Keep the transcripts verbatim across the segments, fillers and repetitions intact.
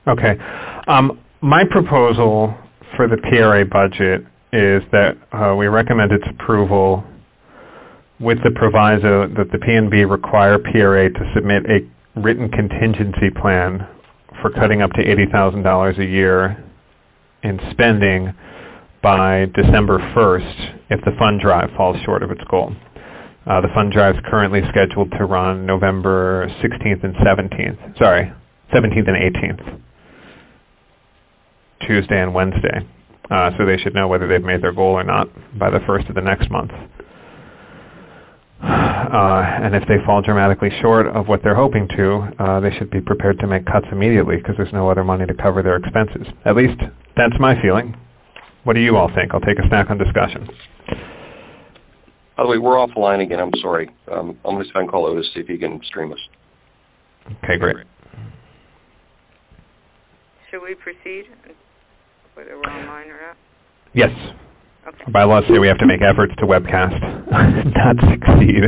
Okay. Um, my proposal for the P R A budget is that uh, we recommend its approval with the proviso that the P N B require P R A to submit a written contingency plan for cutting up to eighty thousand dollars a year in spending by December first if the fund drive falls short of its goal. Uh, the fund drive is currently scheduled to run November sixteenth and seventeenth. Sorry, seventeenth and eighteenth. Tuesday and Wednesday. Uh, so they should know whether they've made their goal or not by the first of the next month. Uh, and if they fall dramatically short of what they're hoping to, uh, they should be prepared to make cuts immediately because there's no other money to cover their expenses. At least that's my feeling. What do you all think? I'll take a snack on discussion. By the way, we're offline again. I'm sorry. Um, I'm going to try and call Otis, see if he can stream us. Okay, great. Should we proceed, whether we're online or not? Yes. Okay. Bylaws say we have to make efforts to webcast, not succeed.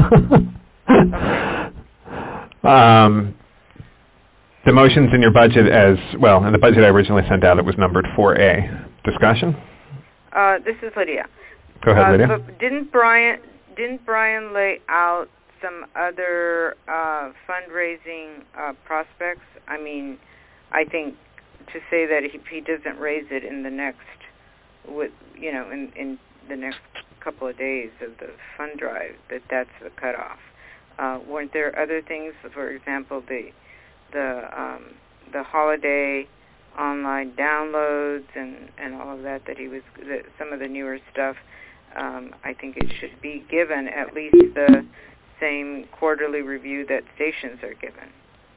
um, the motion's in your budget as, well, in the budget I originally sent out, it was numbered four A. Discussion? Uh, this is Lydia. Go ahead, uh, Lydia. But didn't Brian, didn't Brian lay out some other uh, fundraising uh, prospects? I mean, I think to say that if he doesn't raise it in the next, with you know, in, in the next couple of days of the fund drive, that that's the cutoff. Uh, weren't there other things? For example, the the um, the holiday online downloads and, and all of that. That he was the, some of the newer stuff. Um, I think it should be given at least the same quarterly review that stations are given.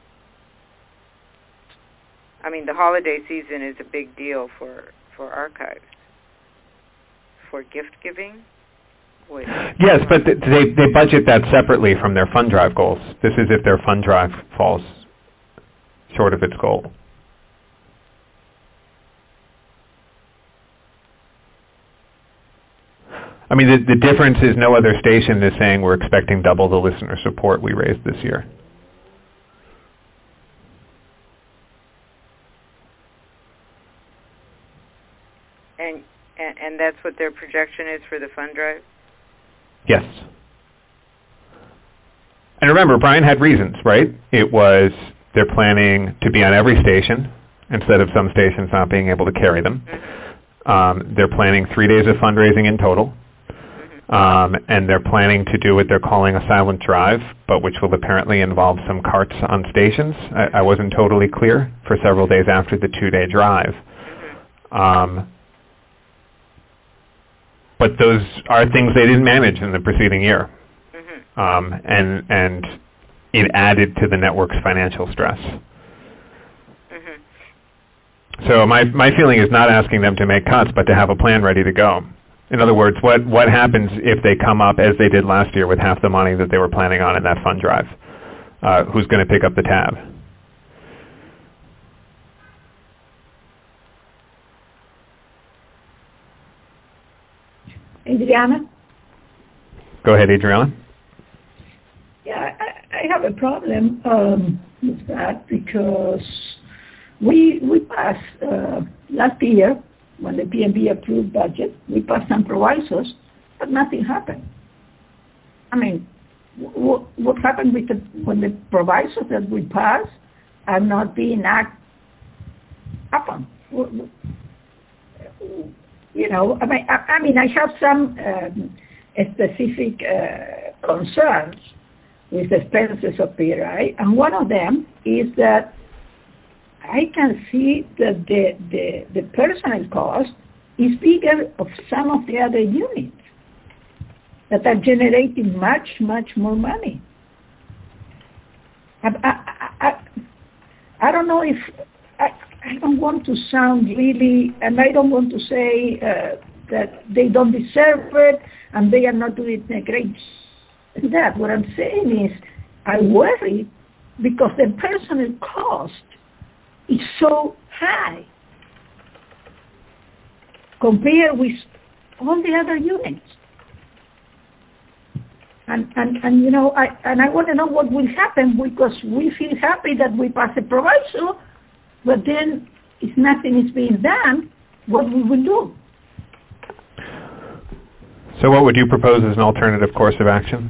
I mean, the holiday season is a big deal for, for archives. For gift giving? Which yes, but th- they, they budget that separately from their fund drive goals. This is if their fund drive falls short of its goal. I mean, the, the difference is no other station is saying we're expecting double the listener support we raised this year. And, and and that's what their projection is for the fund drive? Yes. And remember, Brian had reasons, right? It was they're planning to be on every station instead of some stations not being able to carry them. Mm-hmm. Um, they're planning three days of fundraising in total. Mm-hmm. Um, and they're planning to do what they're calling a silent drive, but which will apparently involve some carts on stations. I, I wasn't totally clear for several days after the two-day drive. Mm-hmm. Um, But those are things they didn't manage in the preceding year, mm-hmm. um, and and it added to the network's financial stress. Mm-hmm. So my my feeling is not asking them to make cuts, but to have a plan ready to go. In other words, what what happens if they come up as they did last year with half the money that they were planning on in that fund drive? Uh, who's going to pick up the tab? Adriana? Go ahead, Adriana. Yeah, I, I have a problem um, with that because we we passed uh, last year when the P N B approved budget, we passed some provisos, but nothing happened. I mean, what what happened with the when the provisos that we passed are not being acted upon? You know, I mean, I, I mean, I have some um, specific uh, concerns with expenses of P R I, and one of them is that I can see that the the, the personnel cost is bigger of some of the other units that are generating much, much more money. I, I, I, I don't know if... I, I don't want to sound really, and I don't want to say uh, that they don't deserve it and they are not doing a great job. That what I'm saying is, I worry because the personal cost is so high compared with all the other units. And, and, and you know, I and I want to know what will happen because we feel happy that we pass a proviso. but then if nothing is being done, what we will do? So what would you propose as an alternative course of action?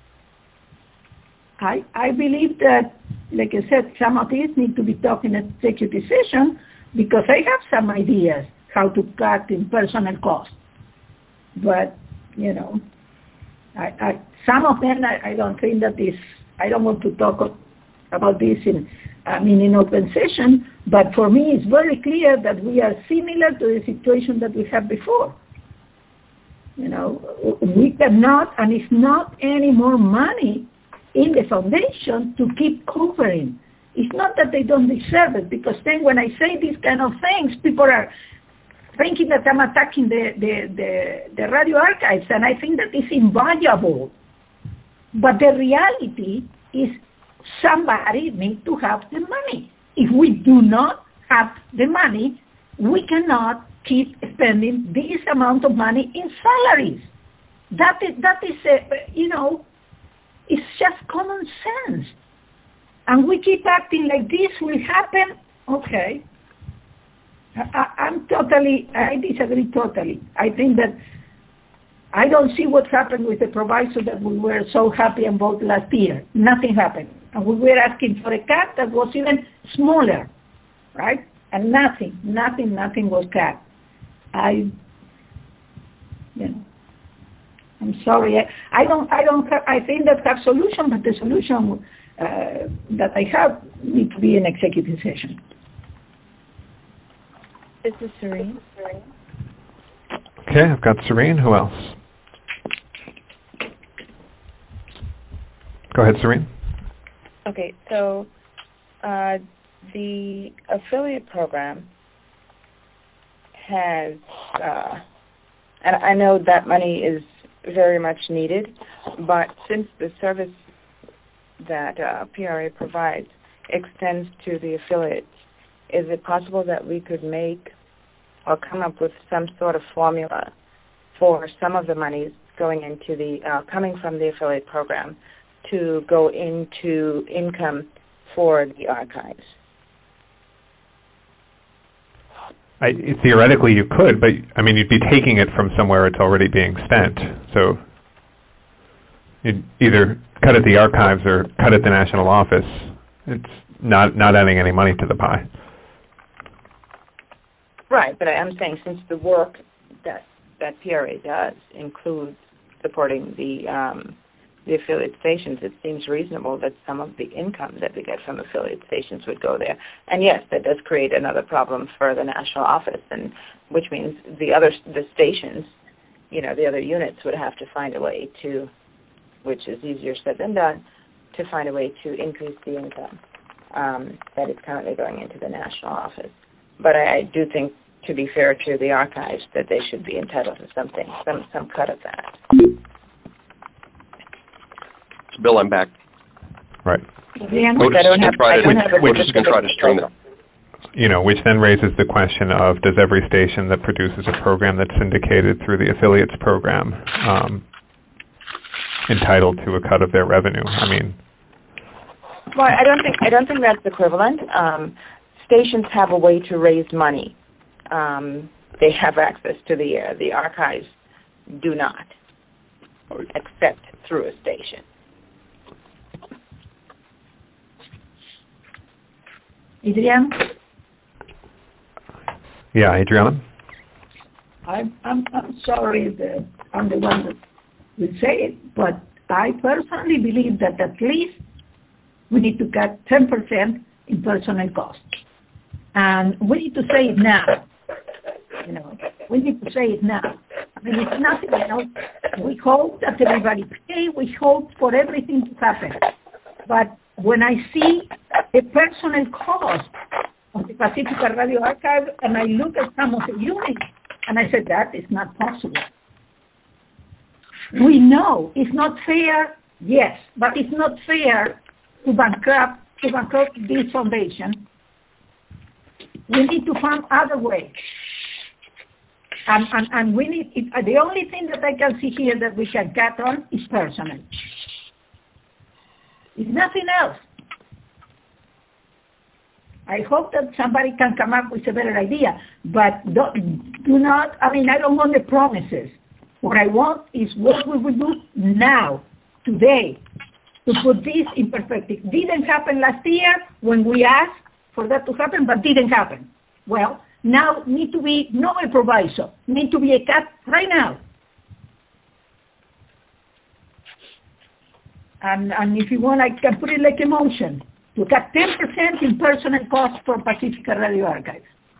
I, I believe that, like I said, some of these need to be talked in executive session because I have some ideas how to cut in personnel costs. But, you know, I, I, some of them I, I don't think that is, I don't want to talk about this in, I mean, in open session, but for me it's very clear that we are similar to the situation that we had before. You know, we cannot, and it's not any more money in the foundation to keep covering. It's not that they don't deserve it, because then when I say these kind of things, people are thinking that I'm attacking the, the, the, the radio archives, and I think that is invaluable. But the reality is somebody needs to have the money. If we do not have the money, we cannot keep spending this amount of money in salaries. That is, that is uh, you know, it's just common sense. And we keep acting like this will happen. Okay. I, I'm totally, I disagree totally. I think that I don't see what happened with the proviso that we were so happy about last year. Nothing happened. And we were asking for a cut that was even smaller, right? And nothing, nothing, nothing was cut. I, you know, I'm sorry. I, I don't, I don't have, I think that have solution, but the solution uh, that I have need to be an executive session. This is Serene. Okay, I've got Serene. Who else? Go ahead, Serene. Okay, so uh, the affiliate program has, uh, and I know that money is very much needed, but since the service that uh, P R A provides extends to the affiliates, is it possible that we could make or come up with some sort of formula for some of the monies going into the, uh, coming from the affiliate program to go into income for the archives? I, theoretically, you could, but I mean, you'd be taking it from somewhere it's already being spent. So you'd either cut at the archives or cut at the national office. It's not not adding any money to the pie. Right, but I'm saying since the work that that P R A does includes supporting the um, the affiliate stations, it seems reasonable that some of the income that we get from affiliate stations would go there. And yes, that does create another problem for the national office, and which means the other the stations, you know, the other units would have to find a way to, which is easier said than done, to find a way to increase the income um, that is currently going into the national office. But I, I do think, to be fair to the archives, that they should be entitled to something, some some cut of that. Bill, I'm back. Right. Yeah, We're just going to try to, we're just going to try to stream it. You know, which then raises the question of, does every station that produces a program that's syndicated through the affiliates program um, entitled to a cut of their revenue? I mean, well, I don't think I don't think that's equivalent. Um, stations have a way to raise money. Um, they have access to the uh, the archives do not, except through a station. Adrian? Yeah, Adriana? I'm, I'm, I'm sorry that I'm the one that will say it, but I personally believe that at least we need to cut ten percent in personnel costs. And we need to say it now. You know, we need to say it now. I mean, it's nothing else. We hope that everybody pay. We hope for everything to happen. But when I see the personnel cost of the Pacifica Radio Archive, and I look at some of the units, and I said, that is not possible. We know it's not fair, yes, but it's not fair to bankrupt, to bankrupt this foundation. We need to find other ways. And, and, and we need, it, the only thing that I can see here that we can cut on is personnel. It's nothing else. I hope that somebody can come up with a better idea, but don't, do not, I mean, I don't want the promises. What I want is what we will do now, today, to put this in perspective. Didn't happen last year when we asked for that to happen, but didn't happen. Well, now need to be no a proviso, need to be a cut right now. And, and if you want, I can put it like a motion to cut ten percent in personnel costs for Pacifica Radio Archives.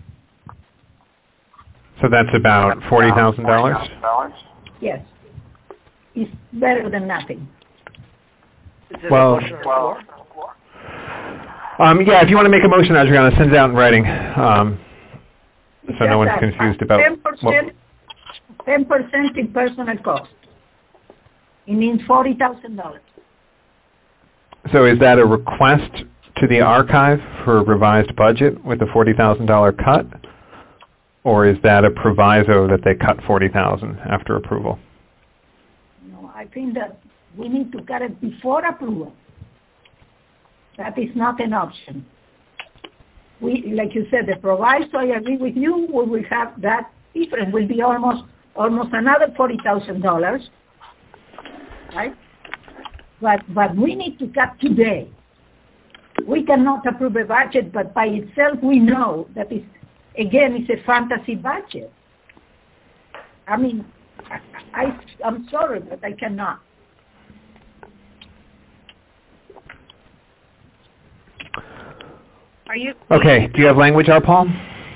So that's about forty thousand dollars? Yes. It's better than nothing. Is it Well, a motion on the floor? Um, yeah, if you want to make a motion, Adriana, send it out in writing, um, so no one's confused about ten percent, ten percent in personnel cost. It means forty thousand dollars. So is that a request to the archive for a revised budget with a forty thousand dollars cut? Or is that a proviso that they cut forty thousand dollars after approval? No, I think that we need to cut it before approval. That is not an option. We, like you said, the proviso, I agree with you, we will have that difference, will be almost almost another forty thousand dollars, right? But but we need to cut today. We cannot approve a budget, but by itself we know that is, again, it's a fantasy budget. I mean, I, I, I'm sorry, but I cannot. Are you Okay, do you have language out, Paul?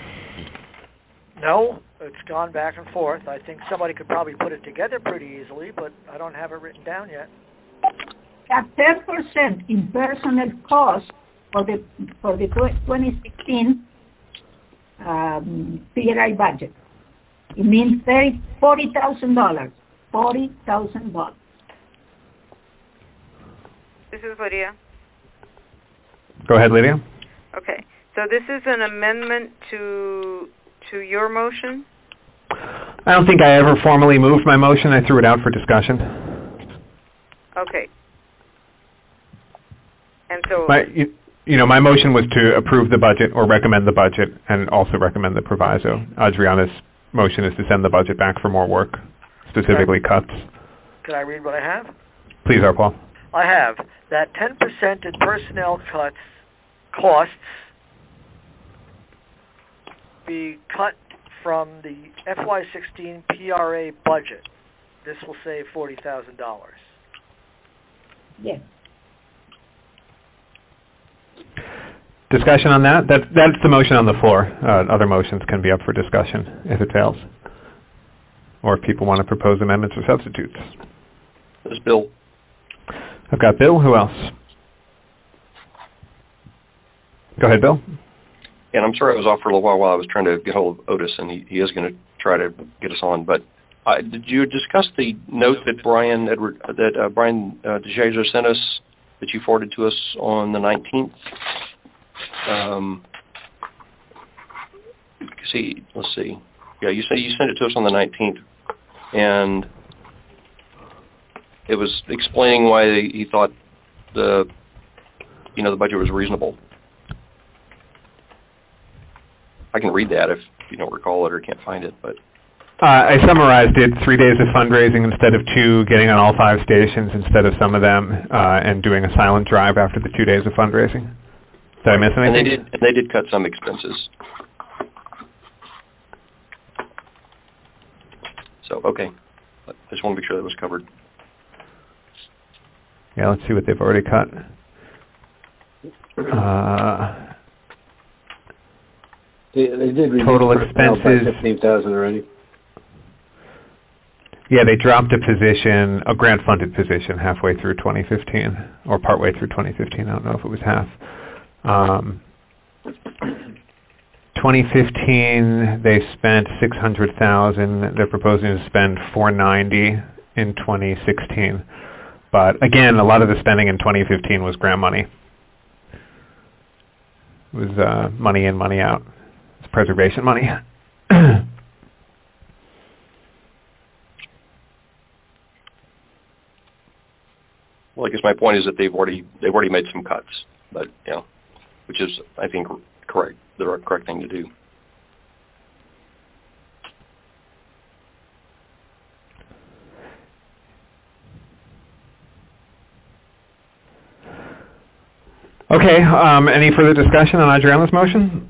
No, it's gone back and forth. I think somebody could probably put it together pretty easily, but I don't have it written down yet. At ten percent in personnel costs for the for the twenty sixteen um, P R I budget. It means forty thousand dollars. Forty thousand dollars. This is Lydia. Go ahead, Lydia. Okay, so this is an amendment to to your motion? I don't think I ever formally moved my motion. I threw it out for discussion. Okay. And so... My, you, you know, my motion was to approve the budget or recommend the budget and also recommend the proviso. Adriana's motion is to send the budget back for more work, specifically Okay. cuts. Can I read what I have? Please, R. Paul. I have that ten percent in personnel cuts costs be cut from the F Y sixteen P R A budget. This will save forty thousand dollars. Yes. Discussion on that? That that's the motion on the floor. Uh, other motions can be up for discussion if it fails, or if people want to propose amendments or substitutes. This is Bill. I've got Bill. Who else? Go ahead, Bill. And I'm sorry I was off for a little while while I was trying to get hold of Otis, and he, he is going to try to get us on. But uh, did you discuss the note that Brian Edward that uh, Brian uh, DeJazer sent us that you forwarded to us on the nineteenth? Um, see, let's see. Yeah, you say you sent it to us on the nineteenth, and it was explaining why he thought the you know the budget was reasonable. I can read that if you don't recall it or can't find it, but Uh, I summarized it: three days of fundraising instead of two, getting on all five stations instead of some of them, uh, and doing a silent drive after the two days of fundraising. Did I miss anything? and they did and they did cut some expenses. So okay, I just want to make sure that was covered. Yeah, let's see what they've already cut. Uh, They, they did reduce Total personnel by expenses. fifteen thousand already. yeah, they dropped a position, a grant-funded position, halfway through twenty fifteen, or partway through twenty fifteen. I don't know if it was half. Um, twenty fifteen, they spent six hundred thousand dollars. They're proposing to spend four hundred ninety thousand dollars in twenty sixteen. But again, a lot of the spending in twenty fifteen was grant money. It was uh, money in, money out. It's preservation money. Well, I guess my point is that they've already they've already made some cuts, but you know, which is I think correct the correct thing to do. Okay, um, any further discussion on Adriana's motion?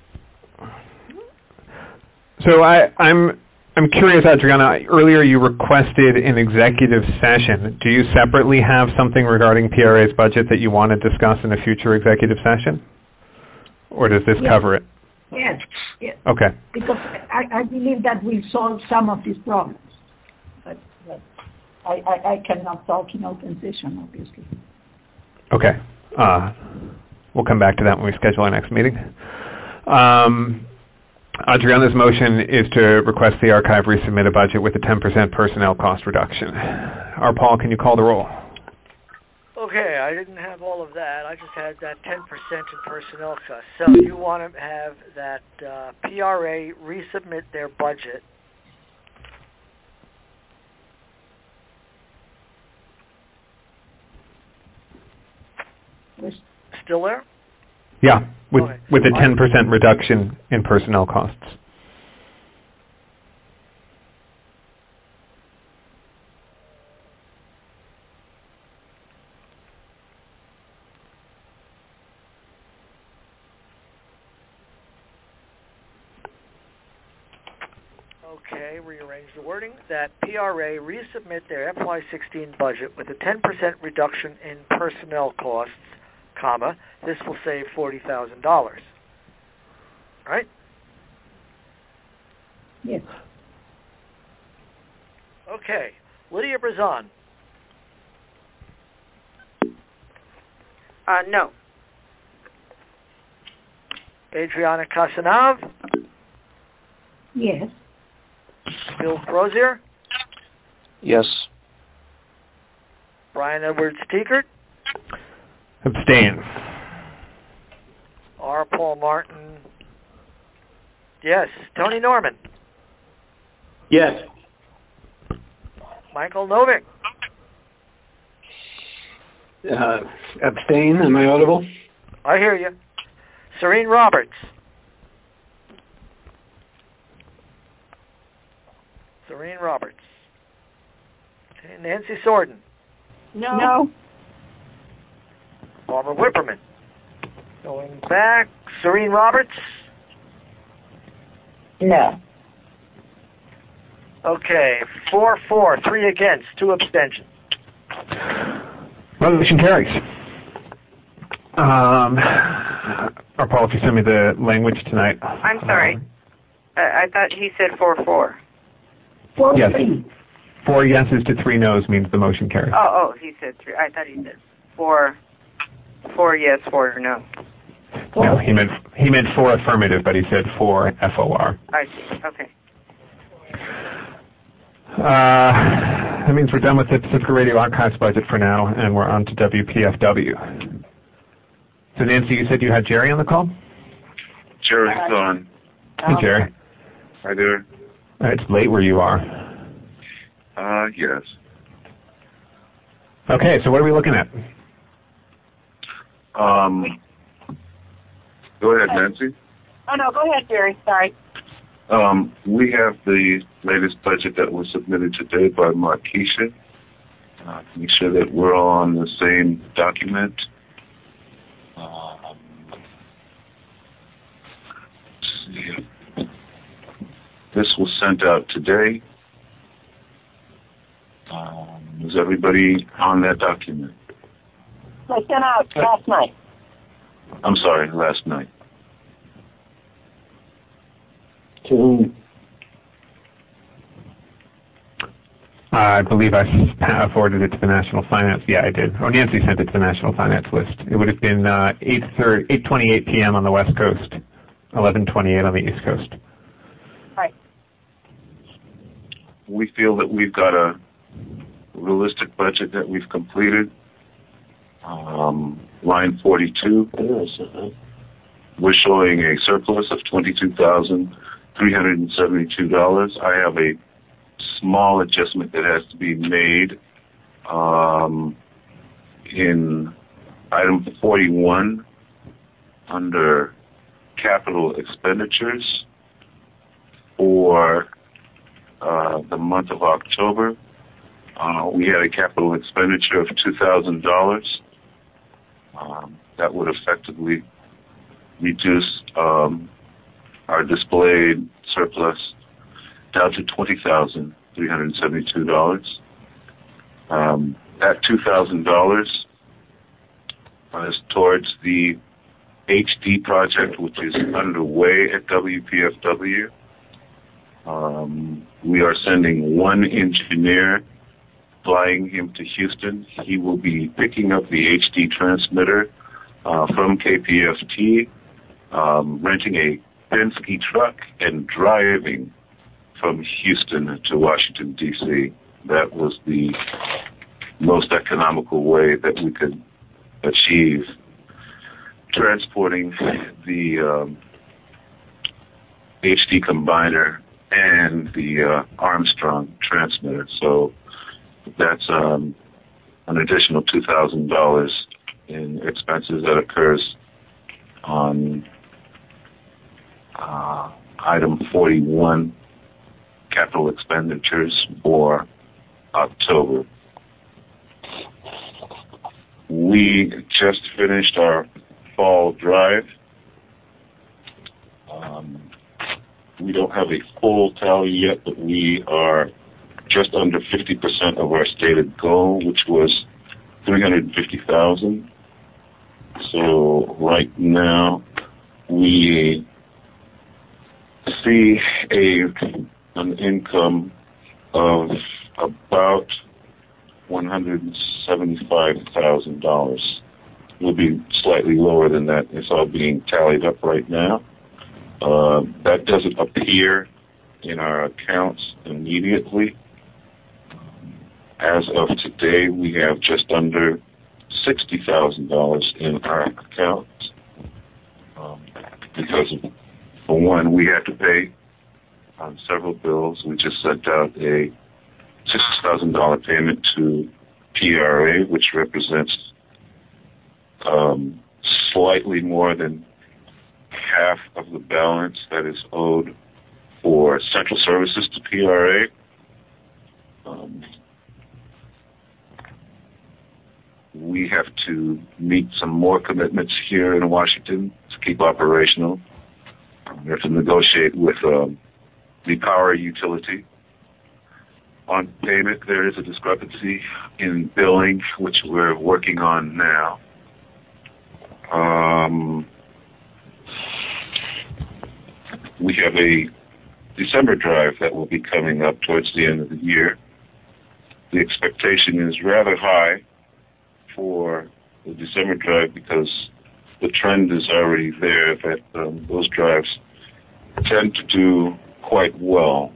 So I, I'm I'm curious, Adriana, earlier you requested an executive session. Do you separately have something regarding P R A's budget that you want to discuss in a future executive session? Or does this yes. cover it? Yes, yes. Okay. Because I, I believe that we solved some of these problems. But, but I, I, I cannot talk in open session, obviously. Okay. Uh, we'll come back to that when we schedule our next meeting. Um, Adriana's motion is to request the archive resubmit a budget with a ten percent personnel cost reduction. R. Paul, can you call the roll? Okay, I didn't have all of that. I just had that ten percent in personnel costs. So you want to have that uh, P R A resubmit their budget. Still there? Yeah, with Okay. with a ten percent reduction in personnel costs. Okay, rearrange the wording. That P R A resubmit their F Y sixteen budget with a ten percent reduction in personnel costs, comma, this will save forty thousand dollars. Right? Yes. Okay. Lydia Brazan. Uh, no. Adriana Casanave. Yes. Bill Crozier. Yes. Brian Edwards Teekert. Abstain. R. Paul Martin. Yes. Tony Norman. Yes. Michael Novick. Uh, abstain. Am I audible? I hear you. Serene Roberts. Serene Roberts. Okay, Nancy Sorden. No. No. Barbara Whipperman. Going back. Serene Roberts. No. Okay, four, four, three against, two abstentions. Resolution carries. Um, or Paul, if you send me the language tonight. I'm sorry. Um, Uh, I thought he said four four. Four, yes. three. Four yeses to three noes means the motion carries. Oh, oh, he said three. I thought he said four. Four yes, four no. No, he meant he meant four affirmative, but he said four F O R. I see. Okay. Uh, that means we're done with the Pacifica Radio Archives budget for now, and we're on to W P F W. So Nancy, you said you had Jerry on the call? Jerry's on. Hey, Jerry. Hi there. Uh, It's late where you are. Uh, yes. Okay, so what are we looking at? Um, go ahead, Nancy. Oh, no, go ahead, Jerry. Sorry. Um, we have the latest budget that was submitted today by Markeisha. Uh, make sure that we're all on the same document. Um, let's see. This was sent out today. Um, is everybody on that document? I sent out last night. I'm sorry, last night. To whom? I believe I s- forwarded it to the National Finance. Yeah, I did. Oh, Nancy sent it to the National Finance list. It would have been uh, eight twenty-eight p.m. on the West Coast, eleven twenty-eight on the East Coast. Right. We feel that we've got a realistic budget that we've completed. Um, line forty-two, we're showing a surplus of twenty-two thousand three hundred seventy-two dollars. I have a small adjustment that has to be made um, in item forty-one under capital expenditures for uh, the month of October. Uh, we had a capital expenditure of two thousand dollars. Um, that would effectively reduce um, our displayed surplus down to twenty thousand three hundred seventy-two dollars. Um, that two thousand dollars is towards the H D project, which is underway at W P F W. Um, we are sending one engineer, flying him to Houston. He will be picking up the H D transmitter uh, from K P F T, um, renting a Penske truck, and driving from Houston to Washington, D C That was the most economical way that we could achieve transporting the um, H D combiner and the uh, Armstrong transmitter. So that's um, an additional two thousand dollars in expenses that occurs on uh, item forty-one, capital expenditures for October. We just finished our fall drive. Um, we don't have a full tally yet, but we are just under fifty percent of our stated goal, which was three hundred fifty thousand. So right now we see a an income of about one hundred seventy-five thousand dollars. Will be slightly lower than that. It's all being tallied up right now. Uh, that doesn't appear in our accounts immediately. As of today, we have just under sixty thousand dollars in our accounts. Um, because, for one, we had to pay on several bills. We just sent out a six thousand dollars payment to P R A, which represents um, slightly more than half of the balance that is owed for central services to P R A. Um, we have to meet some more commitments here in Washington to keep operational. We have to negotiate with um, the power utility. On payment, there is a discrepancy in billing, which we're working on now. Um, we have a December drive that will be coming up towards the end of the year. The expectation is rather high for the December drive because the trend is already there that um, those drives tend to do quite well.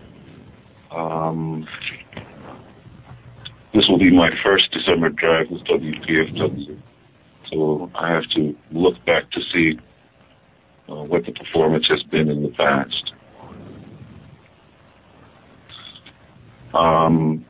Um, this will be my first December drive with W P F W. So I have to look back to see uh, what the performance has been in the past. Um,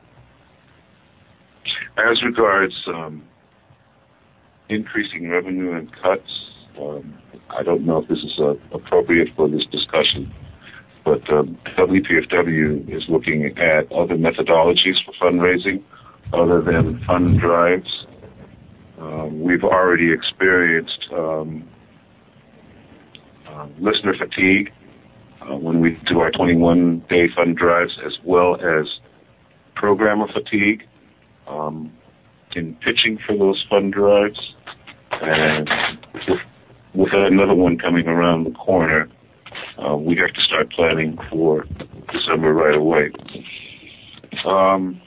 as regards um, increasing revenue and cuts, um, I don't know if this is uh, appropriate for this discussion, but um, W P F W is looking at other methodologies for fundraising other than fund drives. Um, we've already experienced um, uh, listener fatigue uh, when we do our twenty-one day fund drives, as well as programmer fatigue um, in pitching for those fund drives. And with, with another one coming around the corner, uh, we have to start planning for December right away. Um,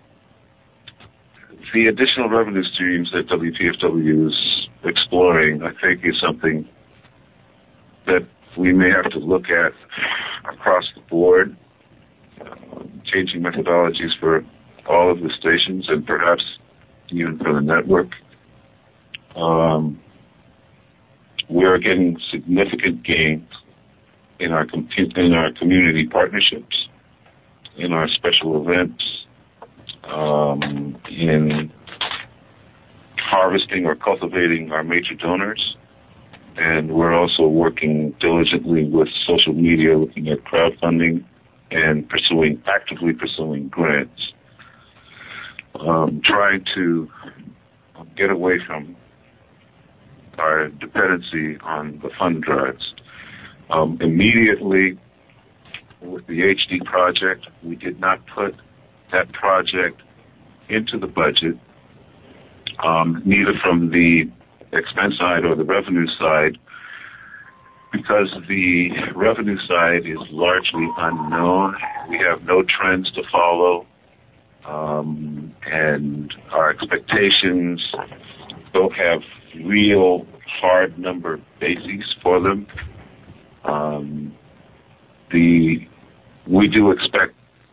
The additional revenue streams that W P F W is exploring, I think, is something that we may have to look at across the board, uh, changing methodologies for all of the stations and perhaps even for the network. Um, we're getting significant gains in our com- in our community partnerships, in our special events, Um, in harvesting or cultivating our major donors. and we're also working diligently with social media, looking at crowdfunding and pursuing, actively pursuing grants, um, trying to get away from our dependency on the fund drives. Um, immediately with the H D project, we did not put that project into the budget, um, neither from the expense side or the revenue side, because the revenue side is largely unknown. We have no trends to follow, um, and our expectations don't have real hard number bases for them. Um, the we do expect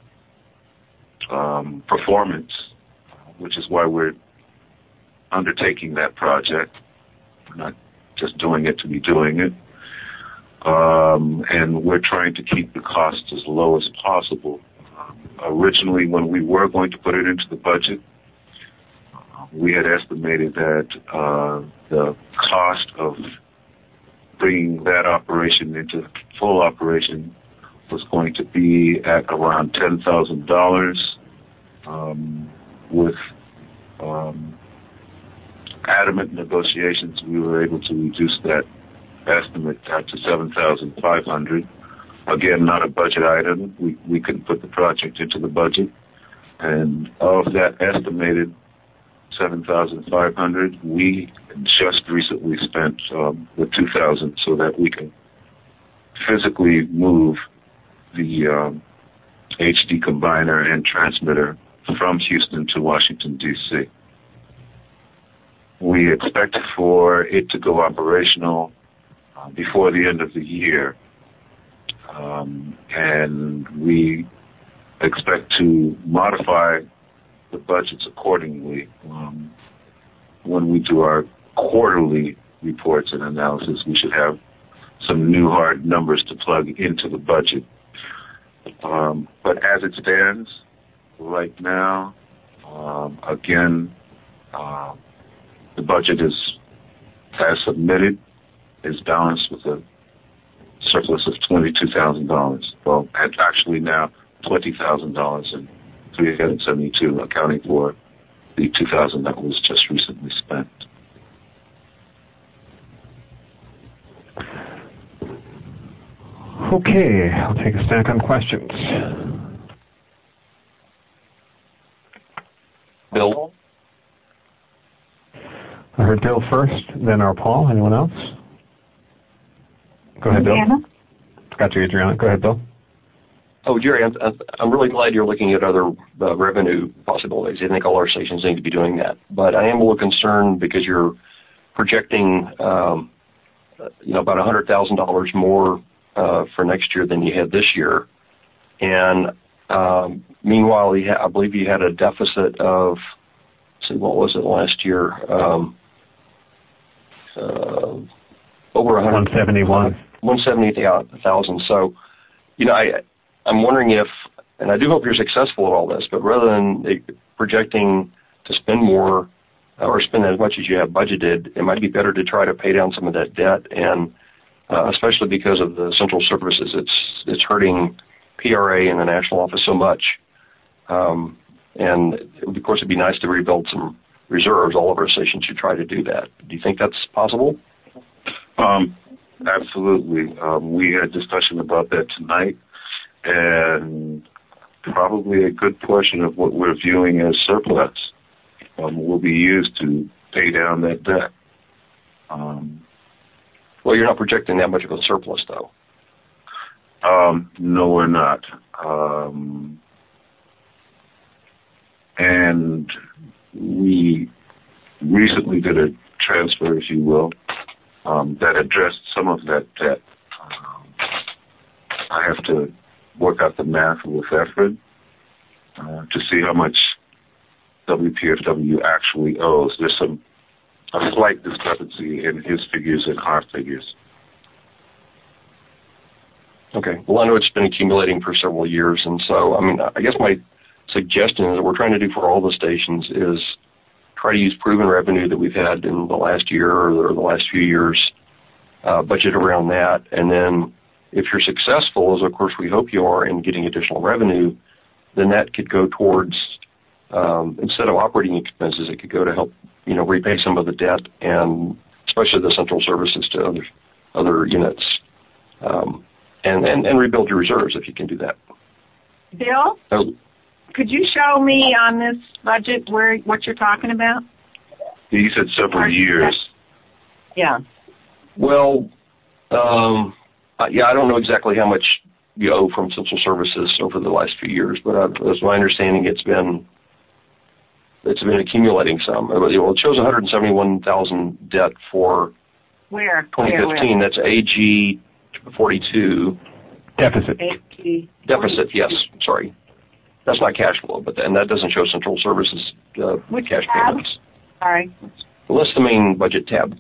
um, performance, which is why we're undertaking that project. We're not just doing it to be doing it. Um, and we're trying to keep the costs as low as possible. Um, originally, when we were going to put it into the budget, uh, we had estimated that uh, the cost of bringing that operation into full operation was going to be at around ten thousand dollars, um, with um, adamant negotiations. We were able to reduce that estimate out to seven thousand five hundred dollars. Again, not a budget item. We we couldn't put the project into the budget, and of that estimated seven thousand five hundred dollars, we just recently spent um, the two thousand dollars so that we can physically move the um, H D combiner and transmitter from Houston to Washington, D C We expect for it to go operational uh, before the end of the year, um, and we expect to modify the budgets accordingly. Um, when we do our quarterly reports and analysis, we should have some new hard numbers to plug into the budget. Um, but as it stands right now, um, again, uh, the budget is, as submitted, is balanced with a surplus of twenty-two thousand dollars. Well, actually now twenty thousand dollars and three hundred seventy-two, accounting for the two thousand that was just recently spent. Okay, I'll take a stack on questions. Bill? I heard Bill first, then our Paul. Anyone else? Go ahead, Bill. Adriana? Got you, Adriana. Go ahead, Bill. Oh, Jerry, I'm, I'm really glad you're looking at other uh, revenue possibilities. I think all our stations need to be doing that. But I am a little concerned because you're projecting, um, you know, about one hundred thousand dollars more uh, for next year than you had this year. And um, meanwhile, you ha- I believe you had a deficit of, let's see, what was it last year? Um, uh, over one hundred, one seventy-one. one hundred seventy thousand. So, you know, I, I'm wondering if, and I do hope you're successful at all this, but rather than projecting to spend more or spend as much as you have budgeted, it might be better to try to pay down some of that debt, and uh, especially because of the central services, it's it's hurting P R A and the national office so much. Um, and of course, it'd be nice to rebuild some reserves. All of our stations should try to do that. Do you think that's possible? Um, absolutely. Um, we had discussion about that tonight, and probably a good portion of what we're viewing as surplus um, will be used to pay down that debt. Um, well, you're not projecting that much of a surplus, though. Um, no, we're not. Um, and we recently did a transfer, if you will, um, that addressed some of that debt. Um, I have to work out the math with Efren uh, to see how much W P F W actually owes. There's some a slight discrepancy in his figures and our figures. Okay. Well, I know it's been accumulating for several years, and so, I mean, I guess my suggestion is what we're trying to do for all the stations is try to use proven revenue that we've had in the last year or the last few years uh, budget around that. And then if you're successful, as of course we hope you are, in getting additional revenue, then that could go towards, um, instead of operating expenses, it could go to help, you know, repay some of the debt, and especially the central services to other other units, um, and, and, and rebuild your reserves if you can do that. Bill, So, could you show me on this budget where what you're talking about? You said several years. Yeah. well, um, uh, yeah, I don't know exactly how much you owe from central services over the last few years, but uh, as my understanding, it's been it's been accumulating some. Well, it shows one hundred seventy-one thousand debt for Where? twenty fifteen. Where, That's A G forty-two. Deficit. where? Deficit, yes, sorry. That's not cash flow, but and that doesn't show central services uh, Which cash tab? payments. Sorry. Well, that's the main budget tab.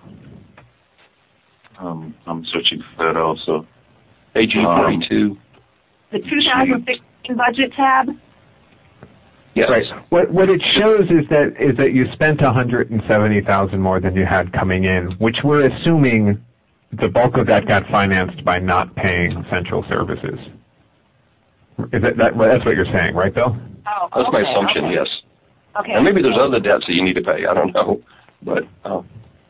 Um, I'm searching for that also. A G forty-two. The two thousand sixteen budget tab? Yes. Right. What what it shows is that is that you spent one hundred seventy thousand more than you had coming in, which we're assuming the bulk of that got financed by not paying central services. Is that, that well, that's what you're saying, right, Bill? Oh, That's my okay, assumption, okay. yes. Okay. And maybe there's other debts that you need to pay. I don't know. But uh,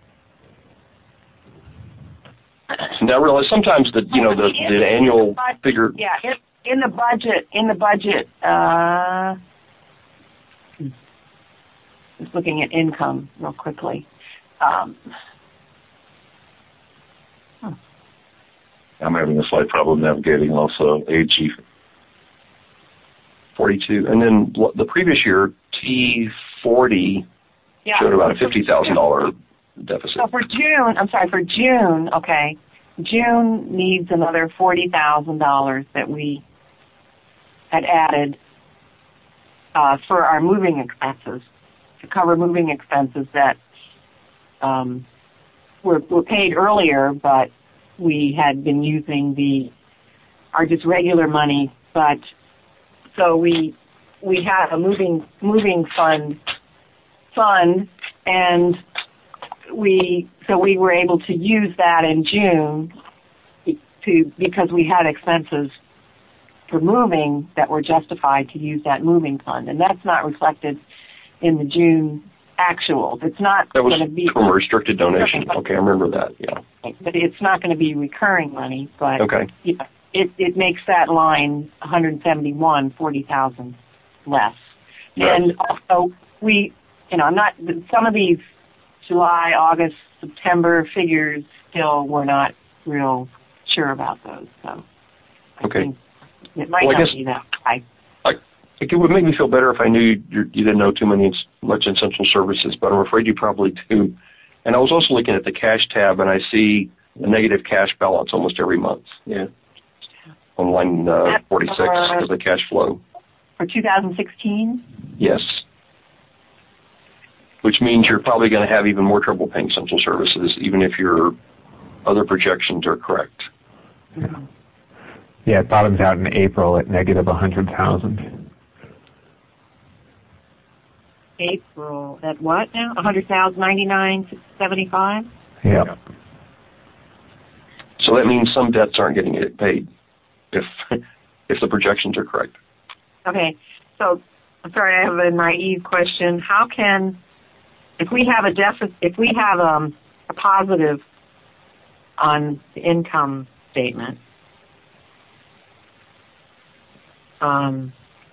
and I realize sometimes that, you know, the, the annual figure. Yeah, in, in the budget, in the budget, uh, just looking at income real quickly. Um, I'm having a slight problem navigating also. A G forty-two. And then l- the previous year, T forty yeah. showed about a fifty thousand dollars deficit. So for June, I'm sorry, for June, okay, June needs another forty thousand dollars that we had added uh, for our moving expenses, to cover moving expenses that um, were, were paid earlier, but we had been using the our just regular money. But so we we have a moving moving fund fund, and we so we were able to use that in June to because we had expenses for moving that were justified to use that moving fund, and that's not reflected in the June actuals. It's not That was going to be from a restricted donation. Okay, I remember that, yeah. but it's not going to be recurring money. But Okay. yeah, it it makes that line one hundred seventy-one, forty thousand less. Right. And also we, you know, I'm not some of these July, August, September figures still we're not real sure about those. So I Okay. think it might Well, I not guess- be that high. It would make me feel better if I knew you, you didn't know too many much in central services, but I'm afraid you probably do. And I was also looking at the cash tab, and I see a negative cash balance almost every month. Yeah. On line uh, forty-six Uh, of the cash flow. For two thousand sixteen? Yes. Which means you're probably going to have even more trouble paying central services, even if your other projections are correct. Mm-hmm. Yeah, it bottoms out in April at negative one hundred thousand. April, at what now? one hundred thousand, ninety-nine, seventy-five? Yeah. So that means some debts aren't getting it paid if if the projections are correct. Okay, so I'm sorry, I have a naive question. How can, if we have a deficit, if we have um, a positive on the income statement, um,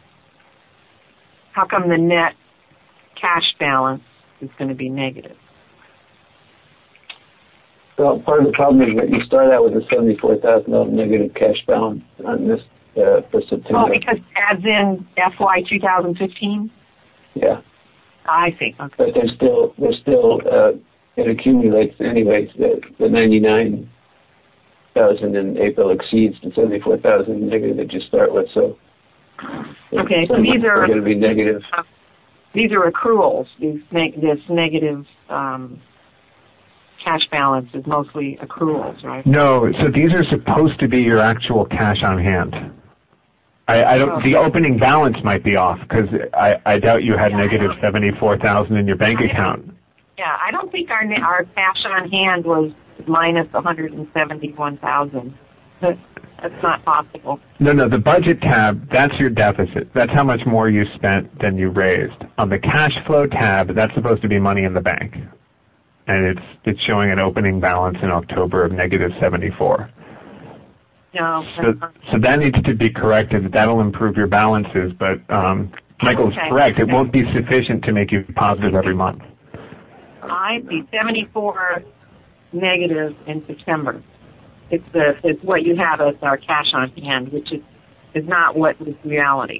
how come the net cash balance is going to be negative? Well, part of the problem is that you start out with a seventy-four thousand dollars negative cash balance on this uh, for September. Oh, because it adds in F Y two thousand fifteen? Yeah, I see. Okay. but there's still there's still uh, it accumulates anyways. The the ninety-nine thousand in April exceeds the seventy-four thousand negative that you start with. So Okay, so these are going to be negative. These are accruals. These neg- this negative um, cash balance is mostly accruals, right? No, so these are supposed to be your actual cash on hand. I, I don't. The opening balance might be off because I, I doubt you had Yeah, negative seventy-four thousand in your bank account. Yeah, I don't think our ne- our cash on hand was minus one hundred seventy-one thousand. That's not possible. No, no, the budget tab, that's your deficit. That's how much more you spent than you raised. On the cash flow tab, that's supposed to be money in the bank. And it's it's showing an opening balance in October of negative seventy-four. No. So, so that needs to be corrected. That'll improve your balances, but um, Michael's okay. correct. It won't be sufficient to make you positive every month. I see seventy-four negative in September. It's the it's what you have as our cash on hand, which is is not what is reality.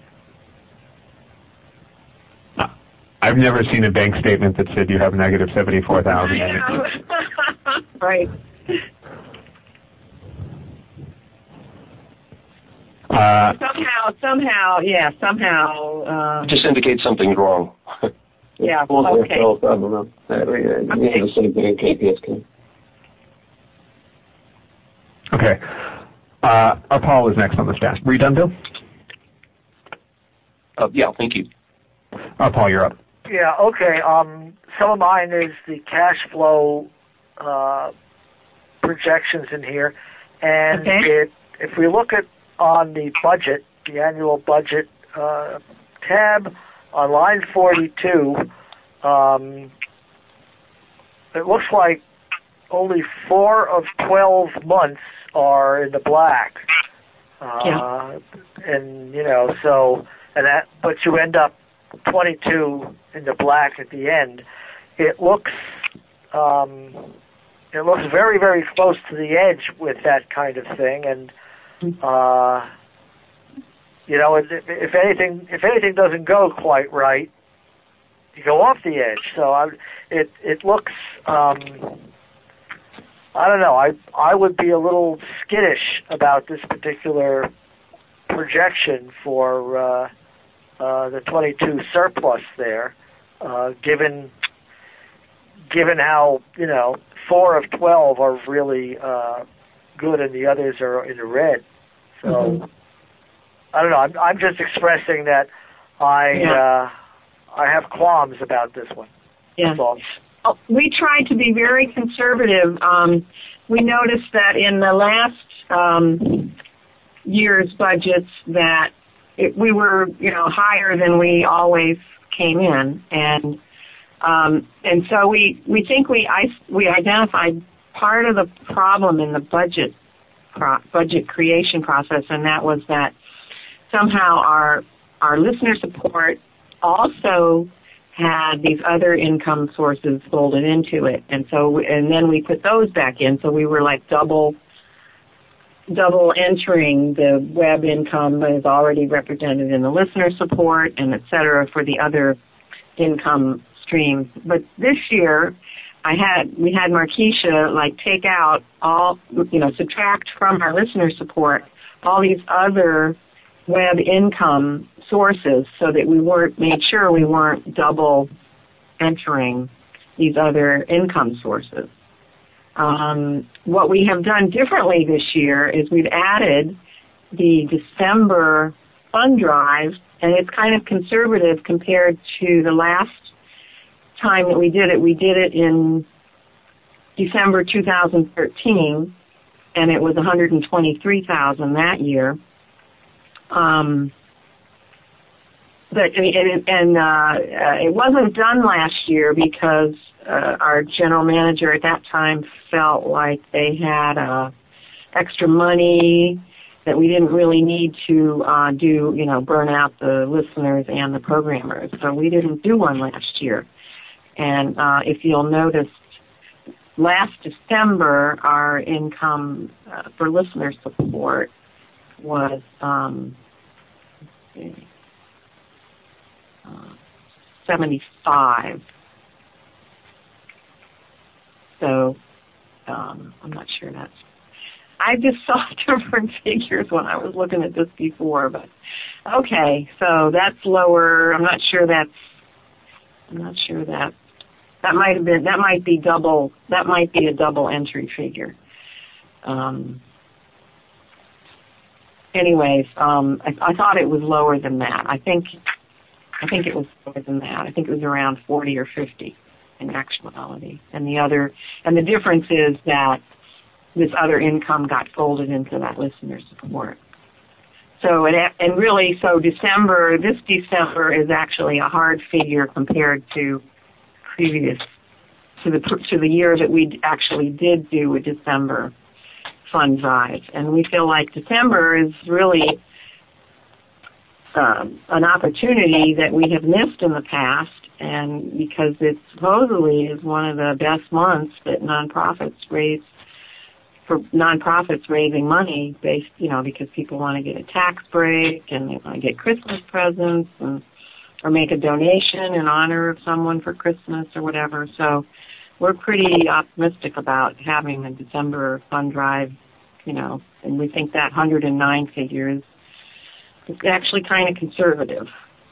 I've never seen a bank statement that said you have negative seventy-four thousand in it. Right. Uh, somehow, somehow, yeah, somehow. Uh, just indicates something's wrong. yeah. Well, okay. no problem. Uh, we, uh, okay. we have the same thing in K P S K. Okay. Uh, our Paul is next on the staff. Were you done, Bill? Uh, yeah, thank you. Our Paul, you're up. Yeah, okay. Um, some of mine is the cash flow uh, projections in here. And okay. it, if we look at on the budget, the annual budget uh, tab, on line forty-two, um, it looks like only four of twelve months are in the black. Uh, yeah. And, you know, so, and that, but you end up twenty-two in the black at the end. It looks, um, it looks very, very close to the edge with that kind of thing. And, uh, you know, if, if anything, if anything doesn't go quite right, you go off the edge. So I, it, it looks, um, I don't know. I I would be a little skittish about this particular projection for uh, uh, the twenty-two surplus there, uh, given given how you know four of twelve are really uh, good and the others are in the red. So mm-hmm. I don't know. I'm I'm just expressing that I yeah. uh, I have qualms about this one. Yeah. That's all. We tried to be very conservative. Um, we noticed that in the last um, year's budgets that it, we were, you know, higher than we always came in, and um, and so we we think we I, we identified part of the problem in the budget pro, budget creation process, and that was that somehow our our listener support also had these other income sources folded into it, and so and then we put those back in, so we were like double double entering the web income that is already represented in the listener support and et cetera for the other income streams. But this year, I had we had Markeisha like take out all, you know, subtract from our listener support all these other web income sources so that we weren't made sure we weren't double entering these other income sources. Um, what we have done differently this year is we've added the December fund drive, and it's kind of conservative compared to the last time that we did it. We did it in December two thousand thirteen, and it was one hundred twenty-three thousand that year. Um, but and, and uh, it wasn't done last year because uh, our general manager at that time felt like they had uh, extra money that we didn't really need to uh, do, you know, burn out the listeners and the programmers. So we didn't do one last year. And uh, if you'll notice, last December our income uh, for listener support was um, let's see, uh, seventy-five. So um, I'm not sure that's. I just saw different figures when I was looking at this before, but okay, so that's lower. I'm not sure that's. I'm not sure that that might have been that might be double. That might be a double entry figure. Um, Anyways, um, I, I thought it was lower than that. I think, I think it was lower than that. I think it was around forty or fifty. in actuality. And the other, and the difference is that this other income got folded into that listener support. So, it, and really, so December, this December is actually a hard figure compared to previous, to the to the year that we actually did do a December fund drive. And we feel like December is really um, an opportunity that we have missed in the past, and because it supposedly is one of the best months that nonprofits raise, for nonprofits raising money based, you know, because people want to get a tax break and they want to get Christmas presents and or make a donation in honor of someone for Christmas or whatever. So we're pretty optimistic about having a December fund drive, you know, and we think that one hundred nine figure is actually kind of conservative.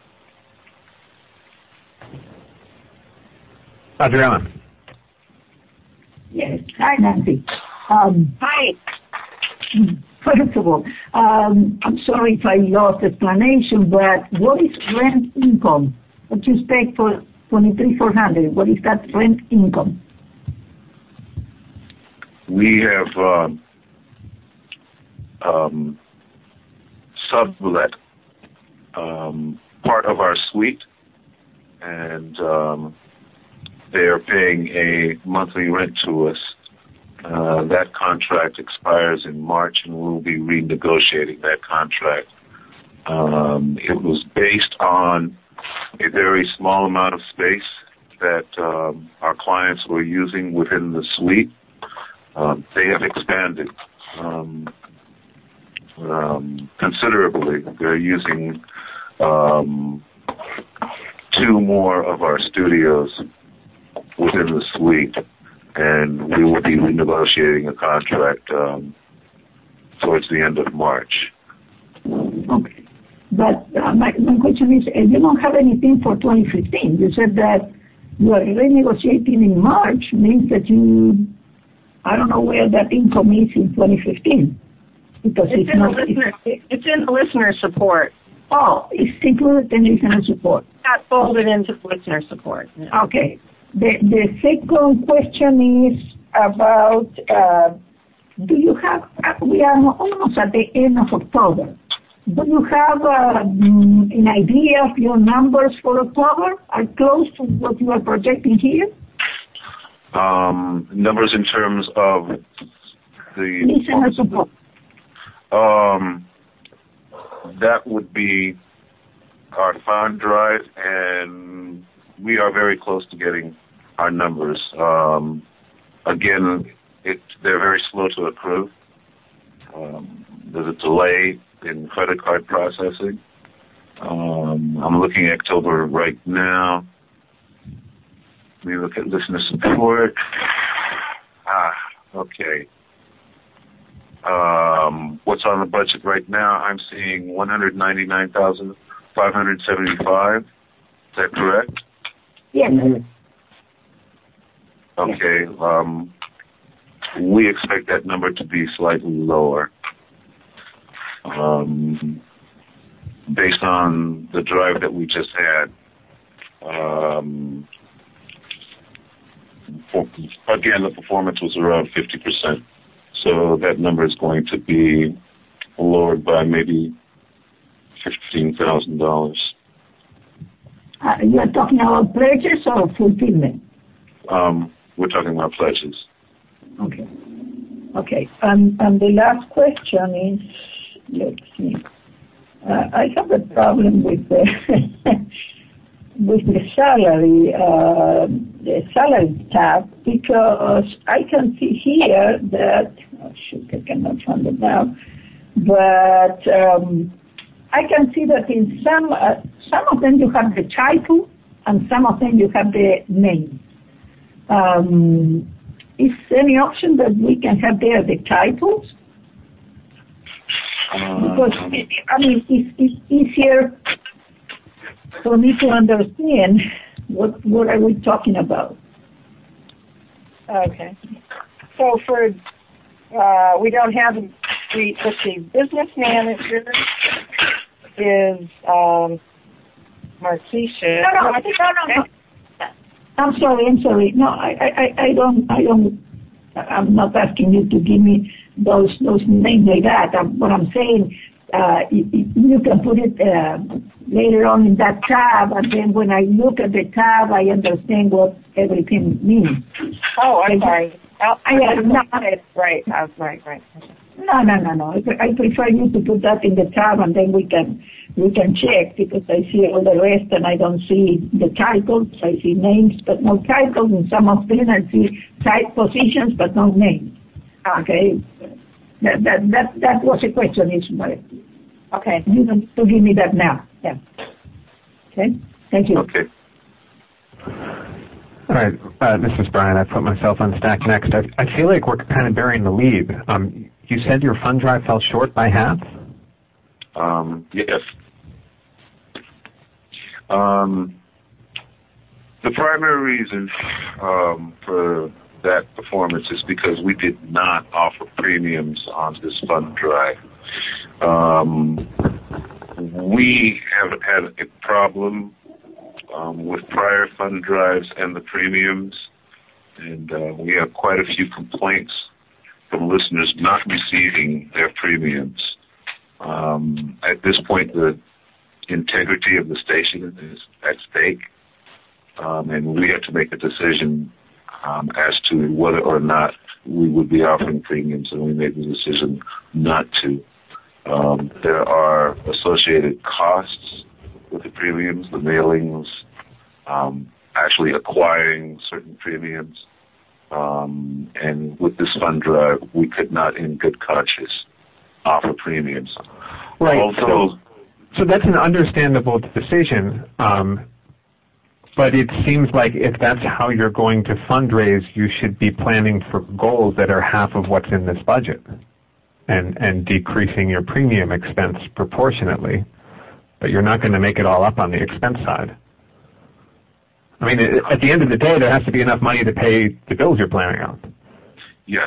Adriana. Yes. Hi, Nancy. Um, Hi. First of all, um, I'm sorry if I lost explanation, but what is rent income? What you expect for twenty-three four hundred? What is that rent income? We have um, um, sublet um, part of our suite, and um, they are paying a monthly rent to us. Uh, that contract expires in March, and we'll be renegotiating that contract. Um, it was based on a very small amount of space that um, our clients were using within the suite. Um, they have expanded um, um, considerably. They're using um, two more of our studios within the suite, and we will be renegotiating a contract um, towards the end of March. Okay. But uh, my, my question is, uh, you don't have anything for twenty fifteen. You said that you are renegotiating in March, means that you, I don't know where that income is in twenty fifteen. Because It's, it's, in, not, the listener, it's in the listener support. Oh, it's included in listener support. Got folded into listener support. Yeah. Okay. The the second question is about, uh, do you have, uh, we are almost at the end of October. Do you have uh, an idea of your numbers for October? Are close to what you are projecting here? Um, numbers in terms of the... Listener support. Um, that would be our fund drive, and we are very close to getting our numbers. Um, again, it, they're very slow to approve. Um, there's a delay in credit card processing. Um, I'm looking at October right now. We look at listener support. Ah, okay. Um, what's on the budget right now? I'm seeing one hundred ninety-nine thousand five hundred seventy-five. Is that correct? Yes. Okay. Um, we expect that number to be slightly lower, um, based on the drive that we just had. Um, for, again, the performance was around fifty percent. So that number is going to be lowered by maybe fifteen thousand dollars. Uh, you are talking about pledges or fulfillment? Um, we're talking about pledges. Okay. Okay. And, and the last question is, let's see. Uh, I have a problem with the with the salary, uh, the salary tab, because I can see here that, oh shoot, I cannot find it now, but um, I can see that in some, uh, some of them you have the title and some of them you have the name. Um, is there any option that we can have there the titles? Because, I mean, it's, it's easier for me to understand what what are we talking about. Okay. So for, uh, we don't have, we, let's see, business manager is um, Marquisha. No, no, no, no, no. I'm sorry, I'm sorry. No, I, I, I don't, I don't, I'm not asking you to give me those, those names like that. Um, what I'm saying, uh, you, you can put it uh, later on in that tab, and then when I look at the tab, I understand what everything means. Oh, I'm sorry. Oh, I Yeah, had no. it right. Oh, right, right. No, no, no, no. I, pre- I prefer you to put that in the tab, and then we can we can check, because I see all the rest and I don't see the titles. I see names but no titles, and some of them I see site positions but no names. Okay, that that that, that was a question. Is my Okay. you don't need to give me that now. Yeah. Okay. Thank you. Okay. All right, uh, this is Brian. I put myself on stack next. I, I feel like we're kind of burying the lead. Um, you said your fund drive fell short by half? Um, yes. Um, the primary reason um, for that performance is because we did not offer premiums on this fund drive. Um, we have had a problem um, with prior fund drives and the premiums, and uh, we have quite a few complaints from listeners not receiving their premiums. Um, at this point, the integrity of the station is at stake, um, and we have to make a decision um, as to whether or not we would be offering premiums, and we made the decision not to. Um, there are associated costs with the premiums, the mailings, um, actually acquiring certain premiums, um, and with this fund drive, we could not, in good conscience, offer premiums. Right. Also, so, so that's an understandable decision, um, but it seems like if that's how you're going to fundraise, you should be planning for goals that are half of what's in this budget, and, and decreasing your premium expense proportionately. But you're not going to make it all up on the expense side. I mean, at the end of the day, there has to be enough money to pay the bills you're planning on. yes.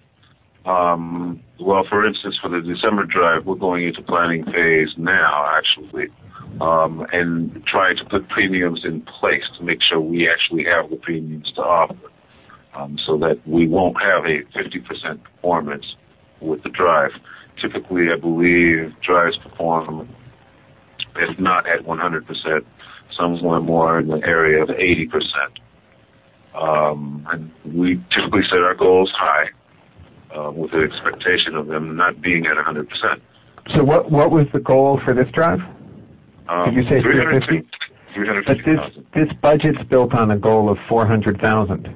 Um, well, for instance, for the December drive, we're going into planning phase now, actually, um, and trying to put premiums in place to make sure we actually have the premiums to offer, um, so that we won't have a fifty percent performance with the drive. Typically, I believe drives perform, if not at one hundred percent, somewhere more in the area of eighty percent. Um, and we typically set our goals high, uh, with the expectation of them not being at one hundred percent. So what what was the goal for this drive? Um, Did you say three hundred fifty? three hundred But fifty this, this budget's built on a goal of four hundred thousand.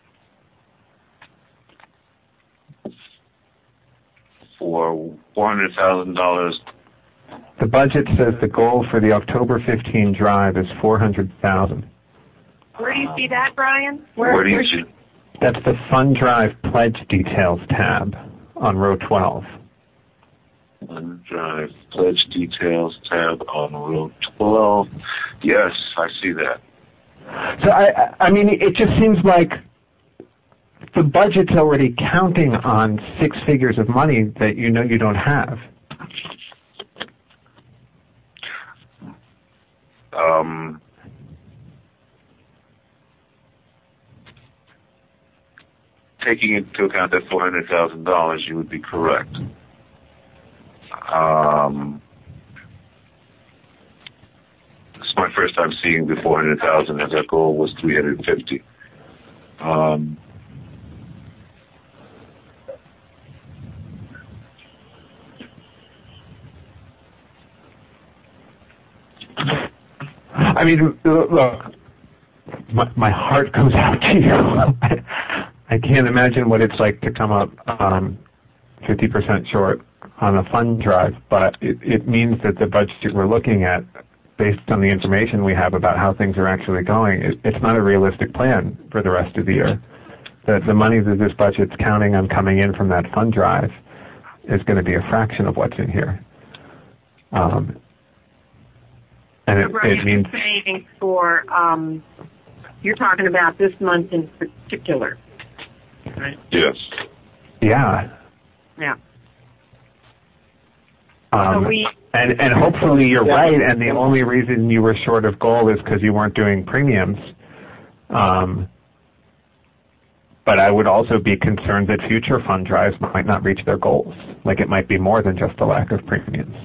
For four hundred thousand dollars. The budget says the goal for the October fifteenth drive is four hundred thousand. Where do you see that, Brian? Where, Where do you see? That's the Fund Drive Pledge Details tab on row twelve. Fund Drive Pledge Details tab on row twelve. Yes, I see that. So I, I mean, it just seems like the budget's already counting on six figures of money that you know you don't have. Um, taking into account that four hundred thousand dollars, you would be correct. Um, it's my first time seeing the four hundred thousand dollars, as our goal was three hundred fifty dollars. Um, I mean, look, my, my heart goes out to you. I can't imagine what it's like to come up um, fifty percent short on a fund drive, but it, it means that the budget we're looking at, based on the information we have about how things are actually going, it, it's not a realistic plan for the rest of the year. The, the money that this budget's counting on coming in from that fund drive is going to be a fraction of what's in here. Um, and it, Right, it means... saying for, um, you're talking about this month in particular, right? yes. Yeah. Yeah. Um, So we- and, and hopefully you're right, and the only reason you were short of goal is because you weren't doing premiums. Um, but I would also be concerned that future fund drives might not reach their goals. Like it might be more than just a lack of premiums.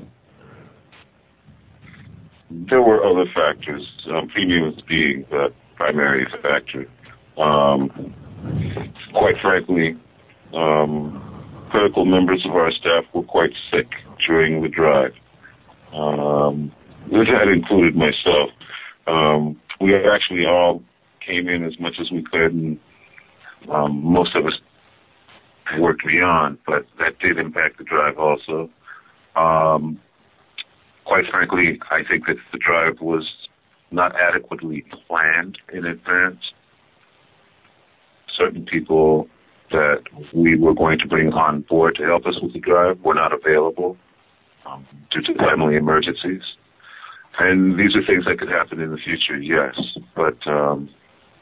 There were other factors, um, premiums being the primary factor. Um, quite frankly, um, critical members of our staff were quite sick during the drive. Um, that included myself. Um, we actually all came in as much as we could, and um, most of us worked beyond, but that did impact the drive also. Um, quite frankly, I think that the drive was not adequately planned in advance. Certain people that we were going to bring on board to help us with the drive were not available um, due to family emergencies. And these are things that could happen in the future, yes. But um,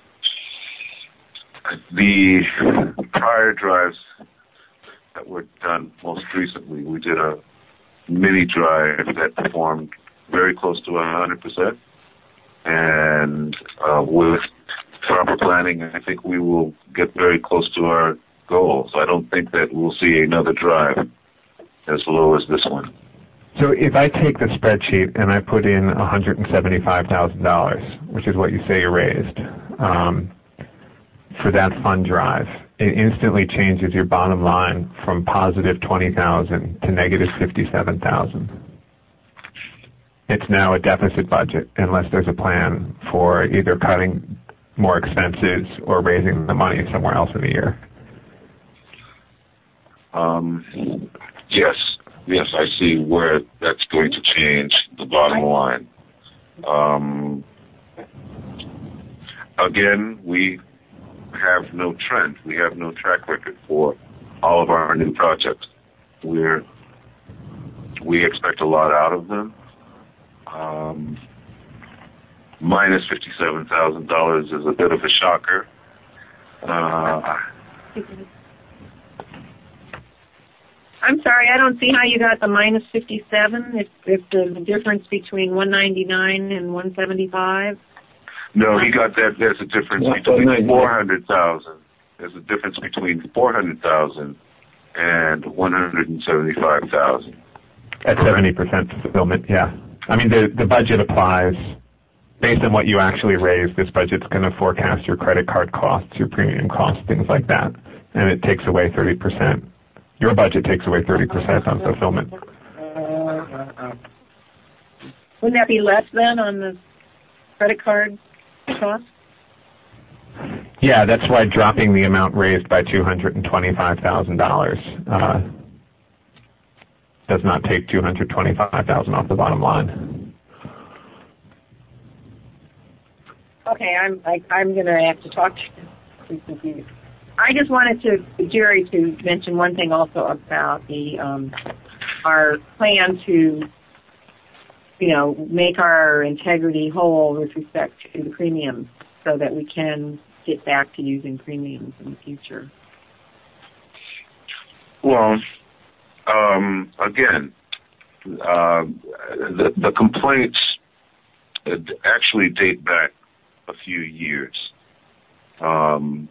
the prior drives that were done most recently, we did a mini drive that performed very close to one hundred percent. And uh, with proper planning, I think we will get very close to our goals. I don't think that we'll see another drive as low as this one. So if I take the spreadsheet and I put in one hundred seventy-five thousand dollars, which is what you say you raised, um, for that fund drive, it instantly changes your bottom line from positive twenty thousand dollars to negative fifty-seven thousand dollars. It's now a deficit budget unless there's a plan for either cutting more expenses or raising the money somewhere else in the year. Um, yes, yes, I see where that's going to change the bottom line. Um, again, we have no trend. We have no track record for all of our new projects. We're, we expect a lot out of them. Um, minus fifty-seven thousand dollars is a bit of a shocker. Uh, I'm sorry, I don't see how you got the minus fifty-seven if, if there's a difference between one ninety-nine and one seventy-five. No, he got that. There's a difference between four hundred thousand. There's a difference between four hundred thousand and one hundred seventy-five thousand. At seventy percent fulfillment, yeah. I mean, the the budget applies based on what you actually raise. This budget's going to forecast your credit card costs, your premium costs, things like that, and it takes away thirty percent. Your budget takes away thirty percent on fulfillment. Wouldn't that be less then on the credit card cost? Yeah, that's why dropping the amount raised by two hundred twenty-five thousand dollars uh, does not take two hundred twenty-five thousand dollars off the bottom line. Okay, I'm I, I'm going to have to talk to you. I just wanted to, Jerry, to mention one thing also about the um, our plan to, you know, make our integrity whole with respect to the premiums so that we can get back to using premiums in the future. Well, um, again, uh, the, the complaints actually date back a few years. Um,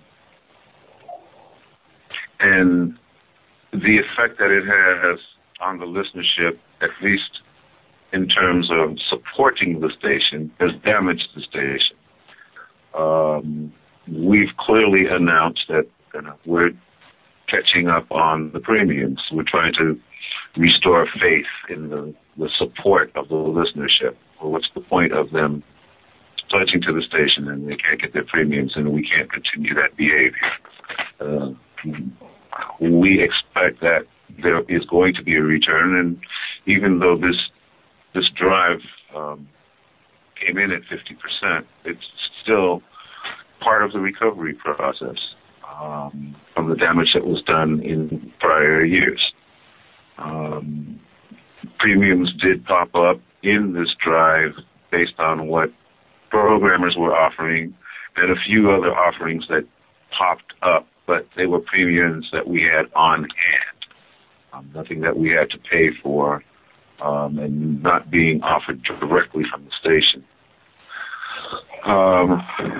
and the effect that it has on the listenership, at least in terms of supporting the station, has damaged the station. Um, we've clearly announced that you know, we're catching up on the premiums. We're trying to restore faith in the, the support of the listenership. Well, what's the point of them pledging to the station and they can't get their premiums and we can't continue that behavior? Uh, we expect that there is going to be a return, and even though this this drive um, came in at fifty percent, it's still part of the recovery process um, from the damage that was done in prior years. Um, premiums did pop up in this drive based on what programmers were offering and a few other offerings that popped up, but they were premiums that we had on hand, um, nothing that we had to pay for, um, and not being offered directly from the station. Um,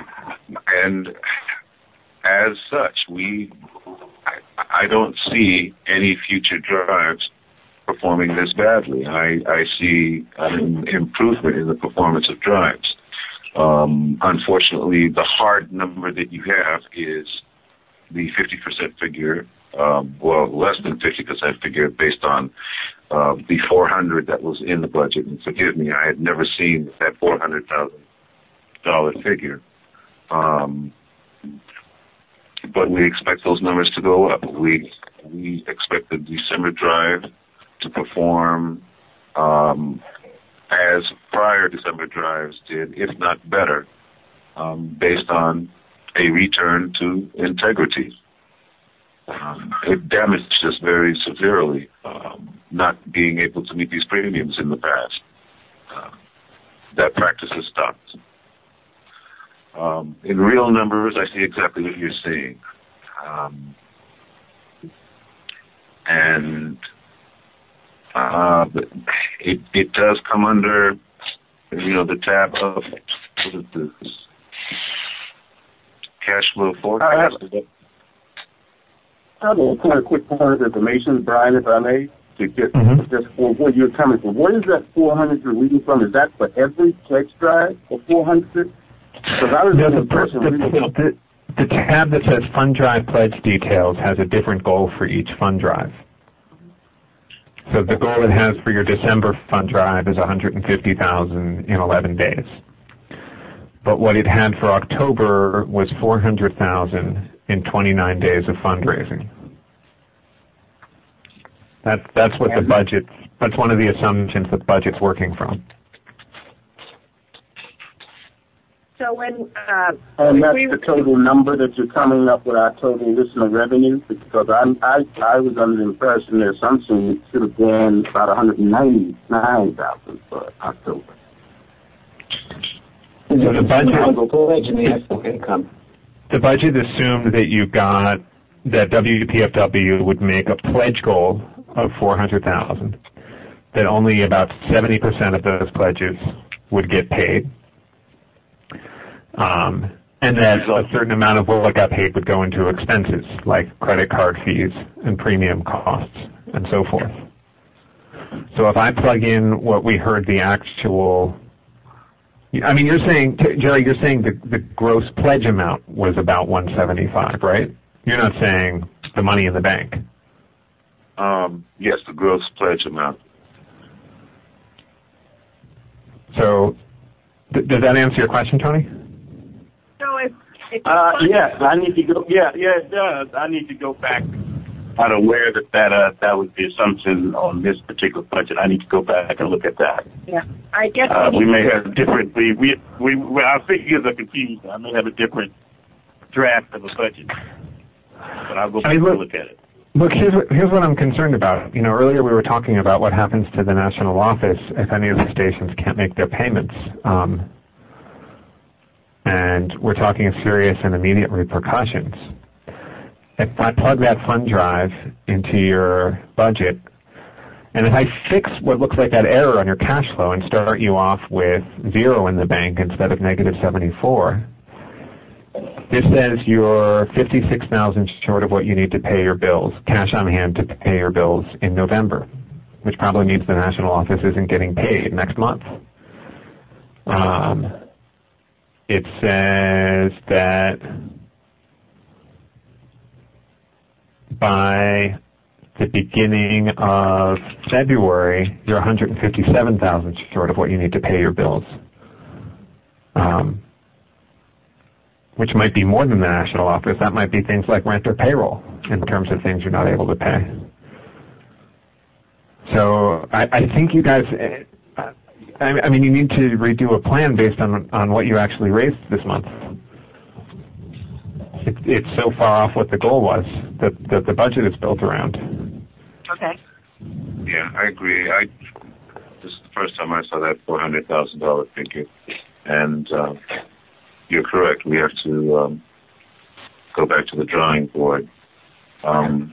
and as such, we I, I don't see any future drives performing this badly. I, I see an improvement in the performance of drives. Um, unfortunately, the hard number that you have is the fifty percent figure, um, well, less than fifty percent figure based on uh, the four hundred that was in the budget. And forgive me, I had never seen that four hundred thousand dollars figure. Um, but we expect those numbers to go up. We we expect the December drive to perform um, as prior December drives did, if not better, um, based on a return to integrity. Um, it damaged us very severely, um, not being able to meet these premiums in the past. Uh, that practice has stopped. Um, in real numbers, I see exactly what you're saying. Um, and uh, but it, it does come under, you know, the tab of the cash flow forecast. I have a kind of quick point of information, Brian, if I may, to get mm-hmm. just for where you're coming from. What is that four hundred you're reading from? Is that for every pledge drive, or four hundred? Because I was no, the, the, person the, reading. the, the tab that says Fund Drive Pledge Details has a different goal for each fund drive. So the goal it has for your December fund drive is one hundred fifty thousand in eleven days. But what it had for October was four hundred thousand in twenty-nine days of fundraising. That, that's what the budget, that's one of the assumptions that the budget's working from. So when uh, and that's we, the total number that you're coming up with, our total listener revenue, because I I I was under the impression, the assumption it should have been about one hundred ninety-nine thousand for October. So the budget, the the budget assumed that you got that W P F W would make a pledge goal of four hundred thousand, that only about seventy percent of those pledges would get paid. Um, and that a certain amount of what got paid would go into expenses like credit card fees and premium costs and so forth. So if I plug in what we heard the actual, I mean, you're saying, Jerry, you're saying the, the gross pledge amount was about one seventy-five, right? You're not saying the money in the bank. Um, yes, the gross pledge amount. So th- does that answer your question, Tony? So if, if Uh, yes, I need to go. Yeah, yeah, it does. I need to go back. I'm aware that that uh, that was the assumption on this particular budget. I need to go back and look at that. yeah, I guess Uh, we, we may have different. We we we, we our figures are confused. I may have a different draft of a budget, but I'll go back I mean, look, and look at it. Look, here's what, here's what I'm concerned about. You know, earlier we were talking about what happens to the national office if any of the stations can't make their payments. Um, and we're talking of serious and immediate repercussions. If I plug that fund drive into your budget, and if I fix what looks like that error on your cash flow and start you off with zero in the bank instead of negative seventy-four, this says you're fifty-six thousand short of what you need to pay your bills, cash on hand to pay your bills in November, which probably means the national office isn't getting paid next month. Um, it says that by the beginning of February, you're one hundred fifty-seven thousand short of what you need to pay your bills. Um, which might be more than the national office. That might be things like rent or payroll in terms of things you're not able to pay. So I, I think you guys, I, I mean, you need to redo a plan based on, on what you actually raised this month. It, it's so far off what the goal was that, that the budget is built around. okay. Yeah, I agree. I this is the first time I saw that four hundred thousand dollar figure, and uh, you're correct. We have to um, go back to the drawing board. Um,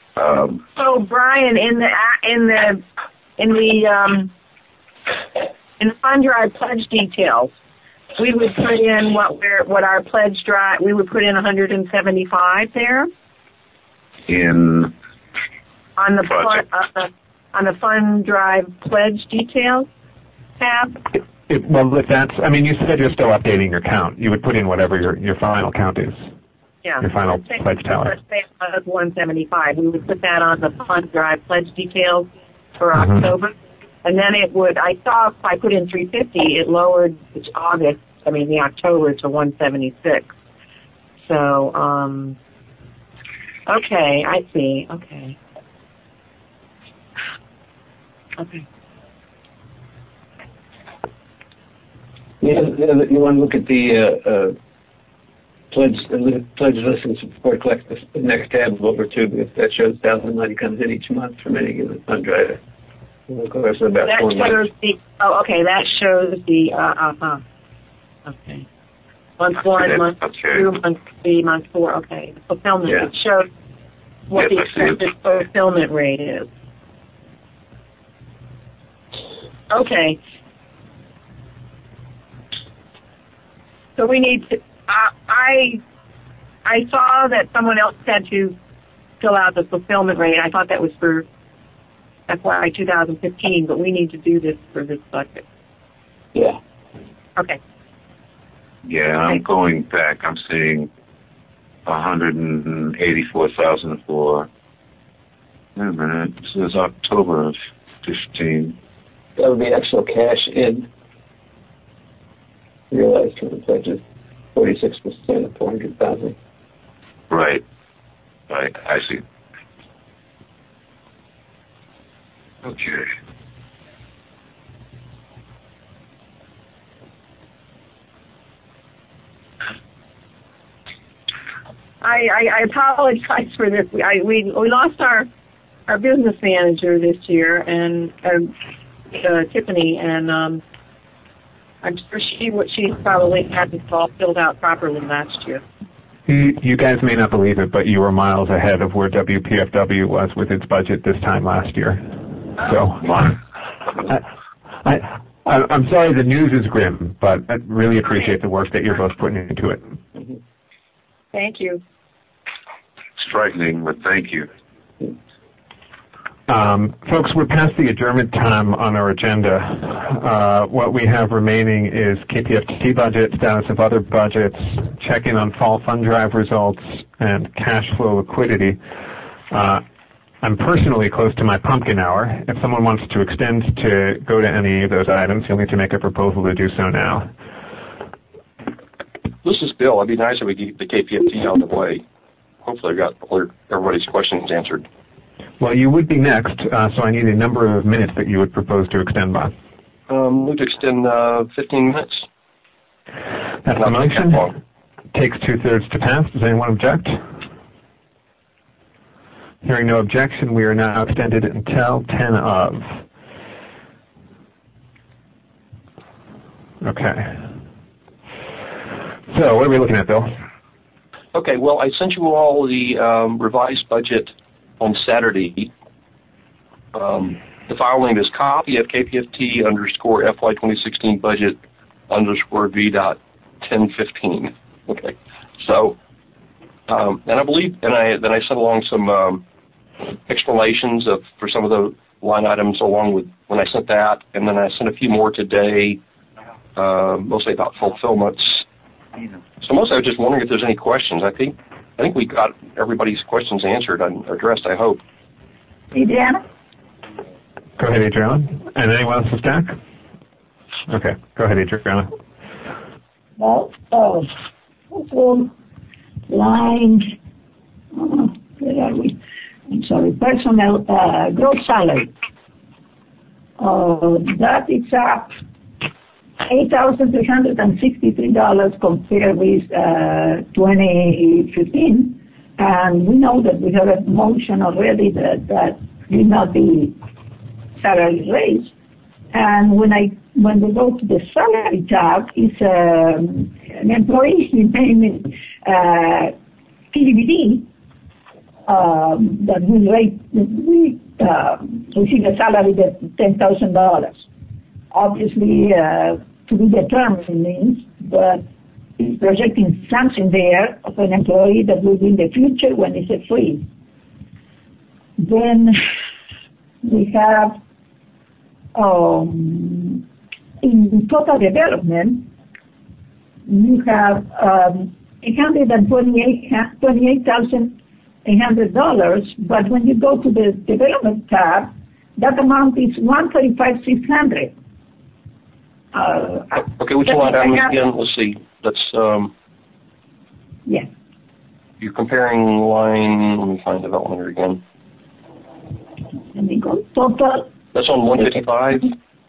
um, So Brian, in the in the in the um, in the fund drive pledge details, we would put in what we're, what our pledge drive, we would put in one hundred seventy-five there. In on the fund, uh, on the fund drive pledge details tab. It, it, well, if that's, I mean, you said you're still updating your count. You would put in whatever your, your final count is. Yeah. Your final let's say, pledge tally. Let's say it was one seventy-five. We would put that on the fund drive pledge details for mm-hmm. October. And then it would, I saw if I put in three fifty, it lowered August, I mean the October to one seventy-six. So, um, okay, I see, okay. Okay. Yeah, you want to look at the uh, uh, pledge, uh, pledge listings support collect the next tab over too, because that shows thousand money comes in each month from any given fund drive. Of course, about that four shows months. the, oh, okay, that shows the, uh, uh-huh. Okay. Month one, Okay, month okay. two, month three, month four, okay. The fulfillment, Yeah. it shows what Yes, the I see it. expected fulfillment rate is. Okay. So we need to, uh, I, I saw that someone else had to fill out the fulfillment rate. I thought that was for F Y two thousand fifteen, but we need to do this for this budget. Yeah. Okay. Yeah, I'm Okay. going back. I'm seeing one hundred eighty-four thousand for, wait a minute, this is October of fifteen. That would be actual cash in. Realized from the pledges, forty-six percent of four hundred thousand. Right. Right, I see. Okay. I, I, I apologize for this. We, I, we we lost our our business manager this year, and uh, uh, Tiffany, and um, I'm sure she what she probably had this all filled out properly last year. You, you guys may not believe it, but you were miles ahead of where W P F W was with its budget this time last year. So, I, I, I, I'm sorry the news is grim, but I really appreciate the work that you're both putting into it. Thank you. It's frightening, but thank you. Um, folks, we're past the adjournment time on our agenda. Uh, what we have remaining is K P F T budget, status of other budgets, check-in on fall fund drive results, and cash flow liquidity. Uh, I'm personally close to my pumpkin hour. If someone wants to extend to go to any of those items, you'll need to make a proposal to do so now. This is Bill. It'd be nice if we keep the K P F T out of the way. Hopefully I got everybody's questions answered. Well, you would be next, uh, so I need a number of minutes that you would propose to extend by. Um, move to extend uh, fifteen minutes. That's the motion. Takes two-thirds to pass. Does anyone object? Hearing no objection, we are now extended until ten of. Okay. So, what are we looking at, Bill? Okay, well, I sent you all the um, revised budget on Saturday. Um, the file name is copy of K P F T underscore F Y twenty sixteen budget underscore V dot ten fifteen. Okay, so, um, and I believe, and I then I sent along some um, explanations of for some of the line items along with when I sent that, and then I sent a few more today, uh, mostly about fulfillments. So mostly I was just wondering if there's any questions. I think I think we got everybody's questions answered and addressed, I hope. Adriana? Go ahead, Adriana. And anyone else to stack? Okay, go ahead, Adriana. Well, uh, also, line, uh, where are we? I'm sorry, personnel, uh, gross salary. Uh, that is up eight thousand three hundred sixty-three dollars compared with uh, twenty fifteen. And we know that we have a motion already that, that will not be salary raise. And when I when we go to the salary tab, it's um, an employee payment uh, P D B D um, that will rate we uh, receive a salary of ten thousand dollars. obviously uh, to be determined means, but it's projecting something there of an employee that will be in the future when it's a freeze. Then we have um, in total development, you have um, one hundred twenty-eight thousand eight hundred dollars, but when you go to the development tab, that amount is one thirty-five thousand six hundred dollars. Uh, okay, which line item again? Let's see. That's um. Yeah. You're comparing line. Let me find development here again. Let me go. Total. That's on one fifty-five.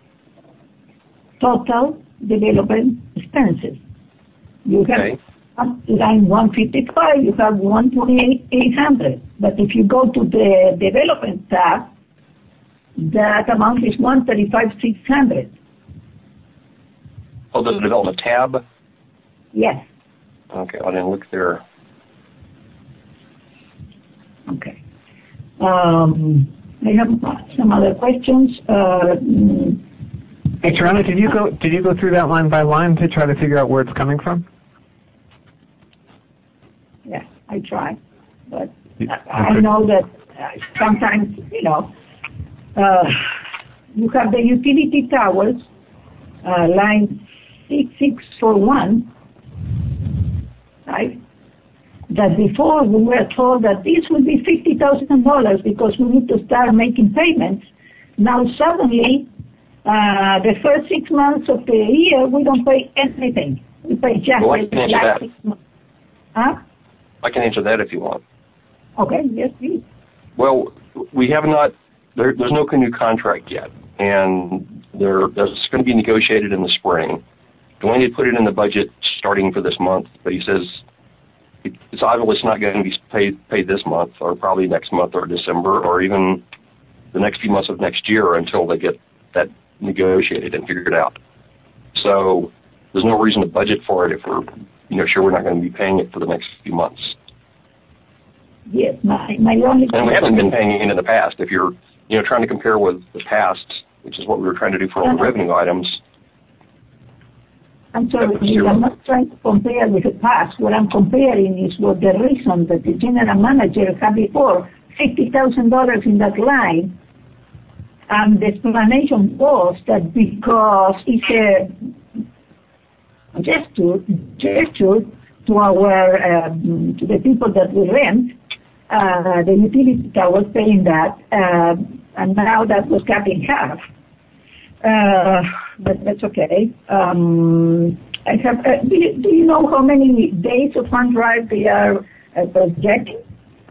Total development expenses. You have okay. line one fifty-five. You have one twenty-eight thousand eight hundred. But if you go to the development tab, that amount is one thirty-five thousand six hundred. Oh, the development tab? Yes. Okay, I didn't look there. Okay. Um, I have some other questions. Uh, hey, Toronto, did you go did you go through that line by line to try to figure out where it's coming from? Yeah, I try, but Yeah, I, okay. I know that uh, sometimes, you know, uh, you have the utility towers, uh, line six six four one, right? That before we were told that this will be fifty thousand dollars because we need to start making payments. Now suddenly, uh, the first six months of the year, we don't pay anything. We pay just Well, I can answer last that. six months. Huh? I can answer that if you want. Okay, yes, please. Well, we have not, there, there's no new contract yet, and there, that's going to be negotiated in the spring. Dwayne had put it in the budget starting for this month, but he says it's obviously not going to be paid, paid this month, or probably next month, or December, or even the next few months of next year until they get that negotiated and figured out. So there's no reason to budget for it if we're, you know, sure we're not going to be paying it for the next few months. Yes, my, my only... And we haven't been paying it in the past. If you're, you know, trying to compare with the past, which is what we were trying to do for all the revenue items. I'm sorry, I'm not trying to compare with the past. What I'm comparing is what the reason that the general manager had before, fifty thousand dollars in that line, and the explanation was that because it's a gesture, gesture to our, um, to the people that we rent, uh, the utility tower paying that, uh, and now that was cut in half. Uh, but that's okay. Um, I have. Uh, do, you, do you know how many days of fund drive they are uh, projecting?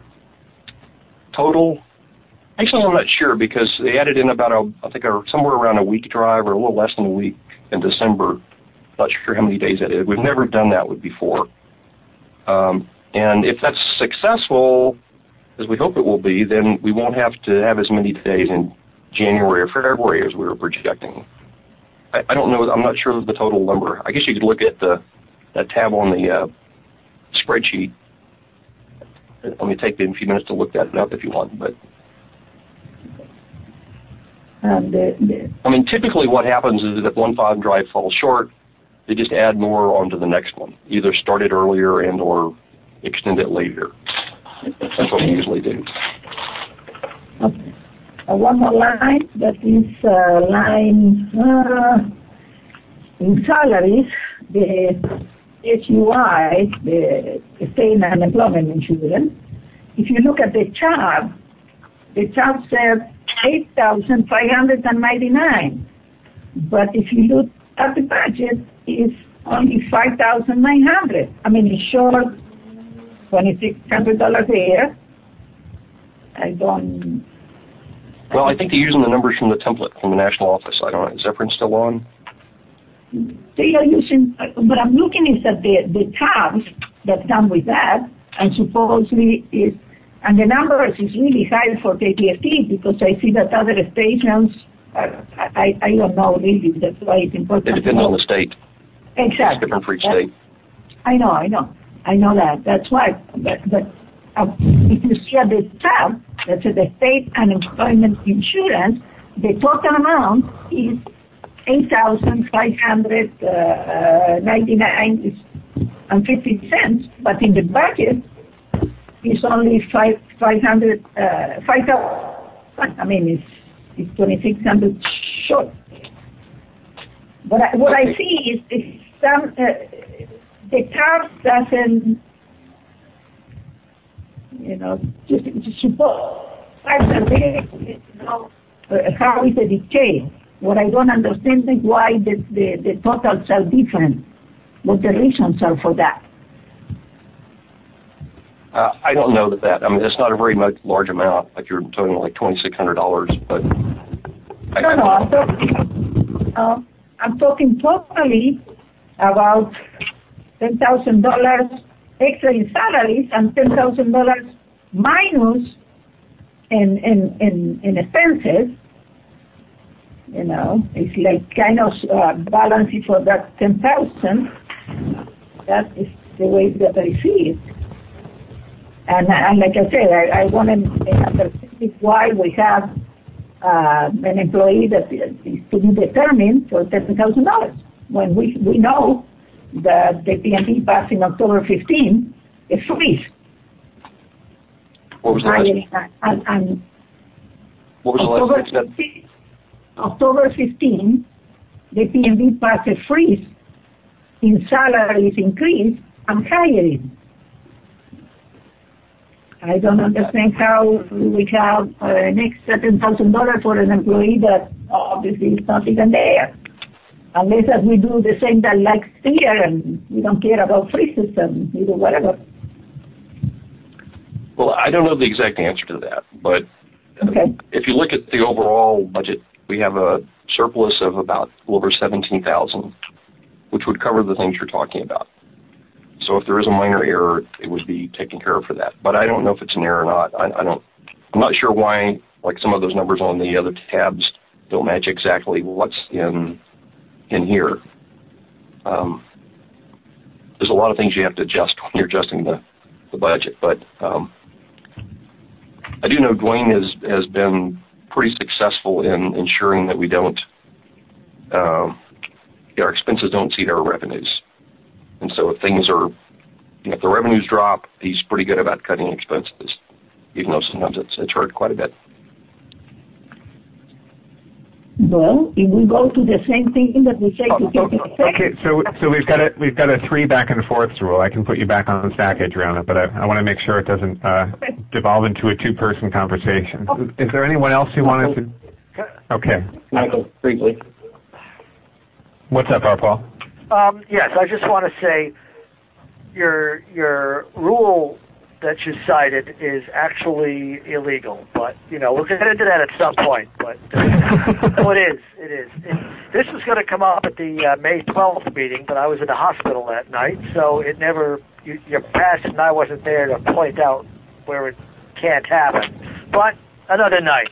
Total? Actually, I'm not sure because they added in about a, I think, a, somewhere around a week drive or a little less than a week in December. Not sure how many days that is. We've never done that with before. Um, and if that's successful, as we hope it will be, then we won't have to have as many days in January or February as we were projecting. I, I don't know. I'm not sure of the total number. I guess you could look at the that tab on the uh, spreadsheet. Let me take a few minutes to look that up if you want. But Um, the, the, I mean, typically what happens is that if one fund drive falls short, they just add more onto the next one, either start it earlier and or extend it later. That's what we usually do. okay. Uh, one more line, that is uh, line uh, in salaries, the S U I, the State Unemployment Insurance. If you look at the chart, the chart says eight thousand five hundred ninety-nine, but if you look at the budget, it's only five thousand nine hundred. I mean, it's short twenty-six hundred dollars a year. I don't... Well, I think they're using the numbers from the template from the national office. I don't know. Is Zephyrin still on? They are using, what I'm looking is at the, the tabs that come with that, and supposedly is, and the numbers is really high for K T F T because I see that other stations, uh, I, I don't know really, that's why it's important. It depends on the state. Exactly. It's different for each state. I know, I know. I know that. That's why. But, but uh, if you see at the tab, that's at the State Unemployment Insurance, the total amount is eight thousand five hundred ninety-nine and fifty cents, but in the budget, it's only five five hundred uh, five thousand. I mean, it's it's twenty six hundred short. What I, what I see is, is some uh, the tax doesn't, you know, just, just support. You know, uh, how is the detail? What I don't understand is why the, the, the totals are different. What the reasons are for that? Uh, I don't know that that. I mean, it's not a very much large amount. Like you're talking like twenty six hundred dollars, but I, no, no, I'm talking. Uh, I'm talking totally about ten thousand dollars extra in salaries and ten thousand dollars minus in in in, in expenses. You know, it's like kind of uh, balancing for that ten thousand. That is the way that I see it. And, and like I said, I, I want to understand why we have uh, an employee that is to be determined for ten thousand dollars when we we know that the P and B passed in October fifteenth a freeze. What was the last? And, and what was the last fifteenth, October fifteenth, the P and B passed a freeze in salaries increase and hiring. I don't understand how we have uh, an extra ten thousand dollars for an employee that obviously is not even there. Unless as we do the same that last year and we don't care about freezes and we do whatever. Well, I don't know the exact answer to that, but okay. If you look at the overall budget, we have a surplus of about a little over seventeen thousand dollars, which would cover the things you're talking about. So if there is a minor error, it would be taken care of for that. But I don't know if it's an error or not. I, I don't. I'm not sure why. Like some of those numbers on the other tabs don't match exactly what's in in here. Um, there's a lot of things you have to adjust when you're adjusting the, the budget. But um, I do know Dwayne has has been pretty successful in ensuring that we don't uh, our expenses don't exceed our revenues. And so if things are, you know, if the revenues drop, he's pretty good about cutting expenses, even though sometimes it's, it's hurt quite a bit. Well, if we go to the same thing that we say oh, to oh, okay, so so we've got a we've got a three back and forth rule. I can put you back on stack Adriana, but I, I want to make sure it doesn't uh, okay. devolve into a two-person conversation. Oh. Is, is there anyone else who wanted to? Okay, Michael, briefly. What's up, Arpaul? Um, yes, I just want to say your your rule that you cited is actually illegal, but, you know, we'll get into that at some point, but uh, oh, it is, it is. It, this was going to come up at the uh, May twelfth meeting, but I was in the hospital that night, so it never, you, your past and I wasn't there to point out where it can't happen, but another night.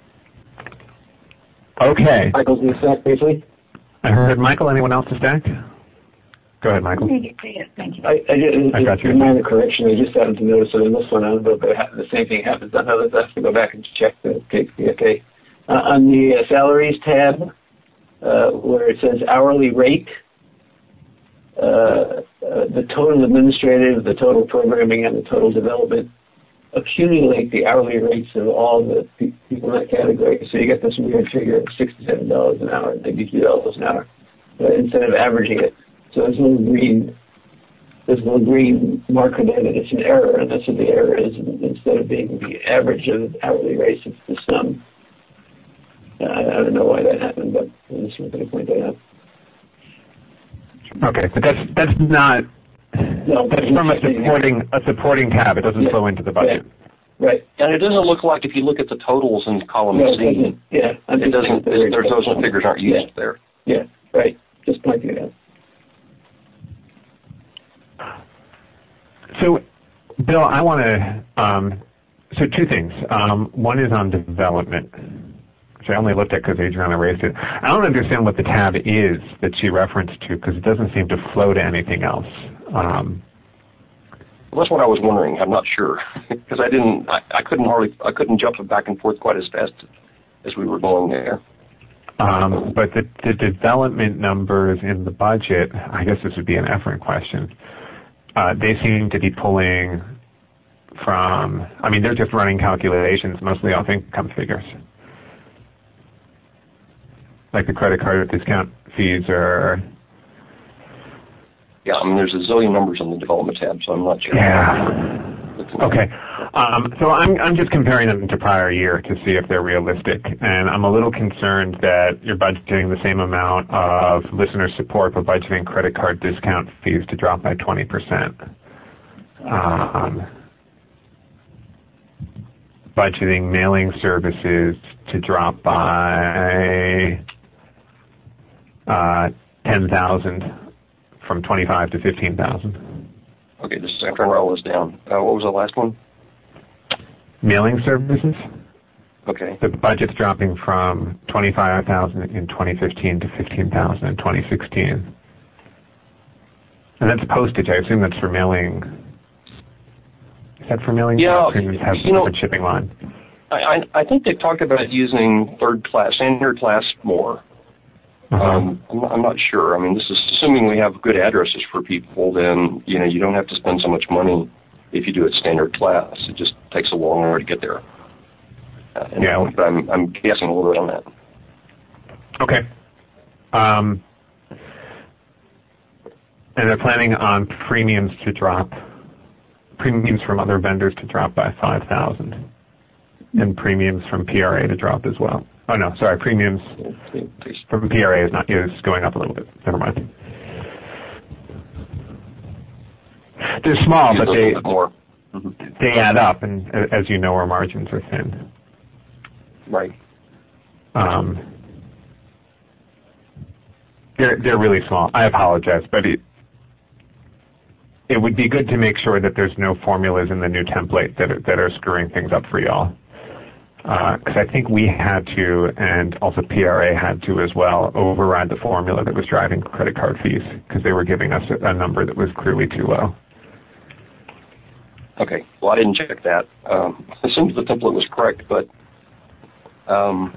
Okay. Michael's in the stack briefly. I heard Michael. Anyone else to stack? Go ahead, Michael. Thank you. I, I, just, I got you. A minor correction. I just happened to notice that in this one, I don't know if it ha- the same thing happens on others. I have to go back and check the okay. okay. Uh, on the uh, salaries tab, uh, where it says hourly rate, uh, uh, the total administrative, the total programming, and the total development accumulate the hourly rates of all the pe- people in that category. So you get this weird figure of sixty-seven dollars an hour, ninety-two dollars an hour, but instead of averaging it. So there's a little green, there's a little green marker there that it's an error, and that's what the error is. Instead of being the average of hourly rates, it's the sum. Uh, I don't know why that happened, but I just wanted to point that out. Okay, but that's that's not. No, that's from a supporting a supporting tab. It doesn't yeah. flow into the budget. Yeah. Right. And it doesn't look like if you look at the totals in column no, C, it yeah, it doesn't. There's those figures aren't used yeah. there. Yeah. Right. Just pointing it out. So, Bill, I want to, um, so two things. Um, one is on development, which I only looked at because Adriana raised it. I don't understand what the tab is that she referenced to because it doesn't seem to flow to anything else. Um, well, that's what I was wondering. I'm not sure because I didn't, I, I couldn't hardly, I couldn't jump back and forth quite as fast as we were going there. Um, but the, the development numbers in the budget, I guess this would be an Efren question. Uh, they seem to be pulling from, I mean, they're just running calculations mostly off income figures. Like the credit card discount fees are... Yeah, I mean, there's a zillion numbers on the development tab, so I'm not sure. Yeah. Okay. Um, so I'm, I'm just comparing them to prior year to see if they're realistic. And I'm a little concerned that you're budgeting the same amount of listener support, but budgeting credit card discount fees to drop by twenty percent. Um, budgeting mailing services to drop by uh, ten thousand from twenty-five to fifteen thousand. Okay, this is, I'm trying to roll this down. Uh, what was the last one? Mailing services. Okay. The budget's dropping from twenty-five thousand in twenty fifteen to fifteen thousand in twenty sixteen. And that's postage. I assume that's for mailing. Is that for mailing? Yeah, Premiums have you know, different shipping line. I, I, I think they've talked about using third class, standard class more. Uh-huh. Um, I'm, not, I'm not sure. I mean, this is assuming we have good addresses for people. Then you know you don't have to spend so much money if you do it standard class. It just takes a long longer to get there. Uh, and yeah, but I'm I'm guessing a little bit on that. Okay. Um, and they're planning on premiums to drop, premiums from other vendors to drop by five thousand, and premiums from P R A to drop as well. Oh no, sorry, premiums from P R A is not is going up a little bit. Never mind. They're small, but they more. Mm-hmm. they add up, and as you know, our margins are thin. Right. Um, they're they're really small. I apologize, but it it would be good to make sure that there's no formulas in the new template that are, that are screwing things up for y'all. Because uh, I think we had to, and also P R A had to as well, override the formula that was driving credit card fees because they were giving us a, a number that was clearly too low. Okay. Well, I didn't check that. Um, I assumed the template was correct, but um,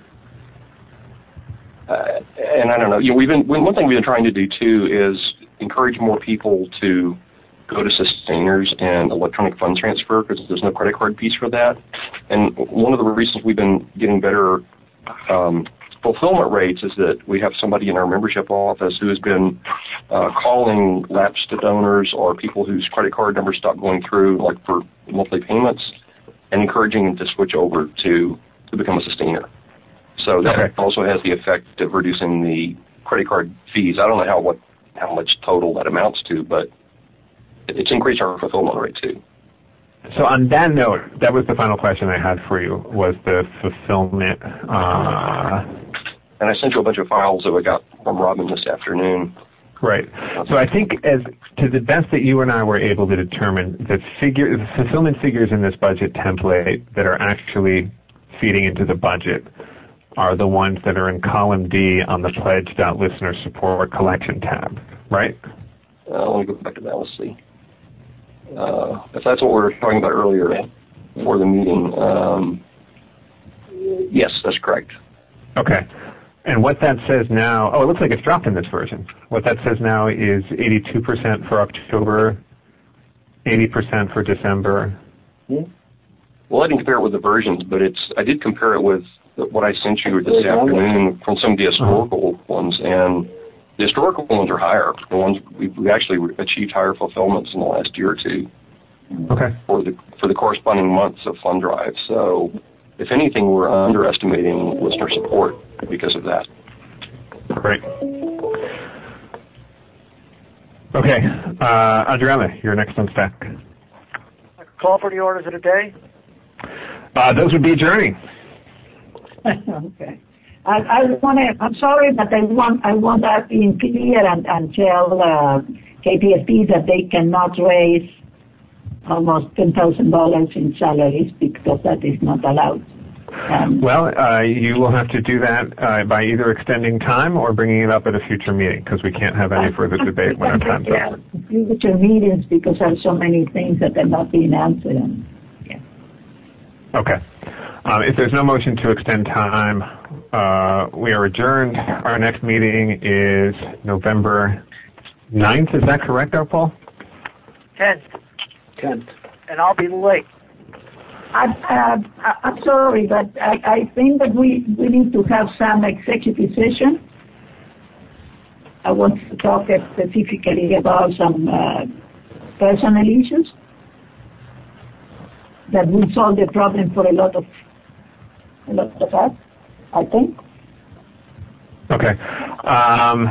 uh, and I don't know. You know, we've been one thing we've been trying to do too is encourage more people to go to sustainers and electronic fund transfer because there's no credit card piece for that. And one of the reasons we've been getting better um, fulfillment rates is that we have somebody in our membership office who has been uh, calling lapsed donors or people whose credit card numbers stopped going through, like for monthly payments, and encouraging them to switch over to, to become a sustainer. So that okay. also has the effect of reducing the credit card fees. I don't know how what how much total that amounts to, but it's increased our fulfillment rate too. So on that note, that was the final question I had for you, was the fulfillment. Uh, and I sent you a bunch of files that we got from Robin this afternoon. Right. So I think as to the best that you and I were able to determine, the figure, the fulfillment figures in this budget template that are actually feeding into the budget are the ones that are in column D on the pledge.listener support collection tab, right? Uh, let me go back to that. Let's see. Uh, if that's what we were talking about earlier for the meeting, um, yes, that's correct. Okay. And what that says now, oh, it looks like it's dropped in this version. What that says now is eighty-two percent for October, eighty percent for December. Yeah. Well, I didn't compare it with the versions, but it's I did compare it with what I sent you this afternoon from some of the historical uh-huh. ones, and the historical ones are higher. The ones we we actually achieved higher fulfillments in the last year or two. Okay. For the for the corresponding months of fund drive. So, if anything, we're underestimating listener support because of that. Great. Okay, uh, Adriana, you're next on stack. Call for the orders of the day. Uh, those would be adjourning. Okay. I, I want to. I'm sorry, but I want I want that in clear and, and tell uh, K P S B that they cannot raise almost ten thousand dollars in salaries because that is not allowed. Um, well, uh, you will have to do that uh, by either extending time or bringing it up at a future meeting because we can't have any further debate when our time's yeah, up. Future meetings because there are so many things that are not being answered. And, yeah. Okay. Um, if there's no motion to extend time, uh, we are adjourned. Our next meeting is November ninth. Is that correct, our Paul? tenth. tenth. And I'll be late. I, uh, I'm sorry, but I, I think that we, we need to have some executive session. I want to talk specifically about some uh, personal issues that will solve the problem for a lot of a lot of us, I think. Okay. Um,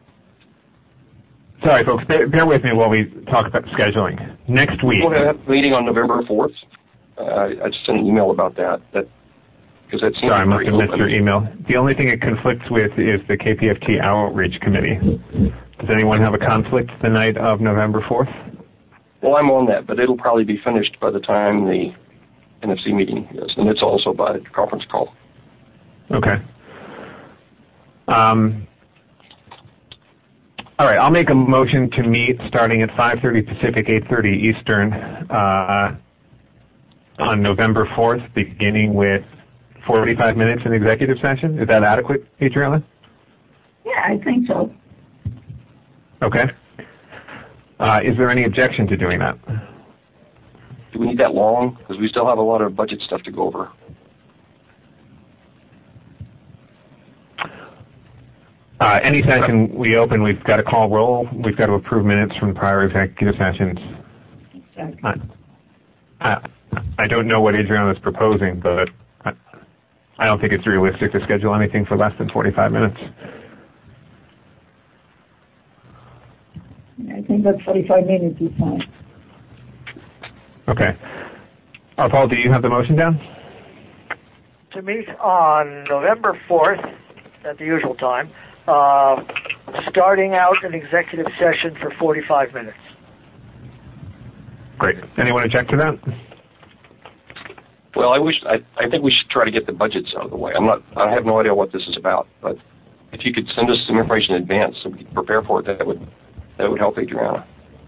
sorry, folks. Bear, bear with me while we talk about scheduling. Next week. We'll have a meeting on November fourth. Uh, I just sent an email about that. That because that seems Sorry, I must have missed open. your email. The only thing it conflicts with is the K P F T Outreach Committee. Does anyone have a conflict the night of November fourth? Well, I'm on that, but it'll probably be finished by the time the N F C meeting is, and it's also by conference call. Okay. Um, all right, I'll make a motion to meet starting at five thirty Pacific, eight thirty Eastern uh, on November fourth, beginning with forty-five minutes in executive session. Is that adequate, Adriana? Yeah, I think so. Okay. Uh, is there any objection to doing that? Do we need that long? Because we still have a lot of budget stuff to go over. Uh, any session we open, we've got to call roll. We've got to approve minutes from prior executive sessions. Exactly. I, I, I don't know what Adriana is proposing, but I, I don't think it's realistic to schedule anything for less than forty-five minutes. I think that forty-five minutes is fine. Okay. Uh, Paul, do you have the motion down? To meet on November fourth at the usual time, uh, starting out an executive session for forty-five minutes. Great. Anyone object to that? Well, I wish I, I think we should try to get the budgets out of the way. I'm not. I have no idea what this is about, but if you could send us some information in advance so we could prepare for it, that would that would help Adriana.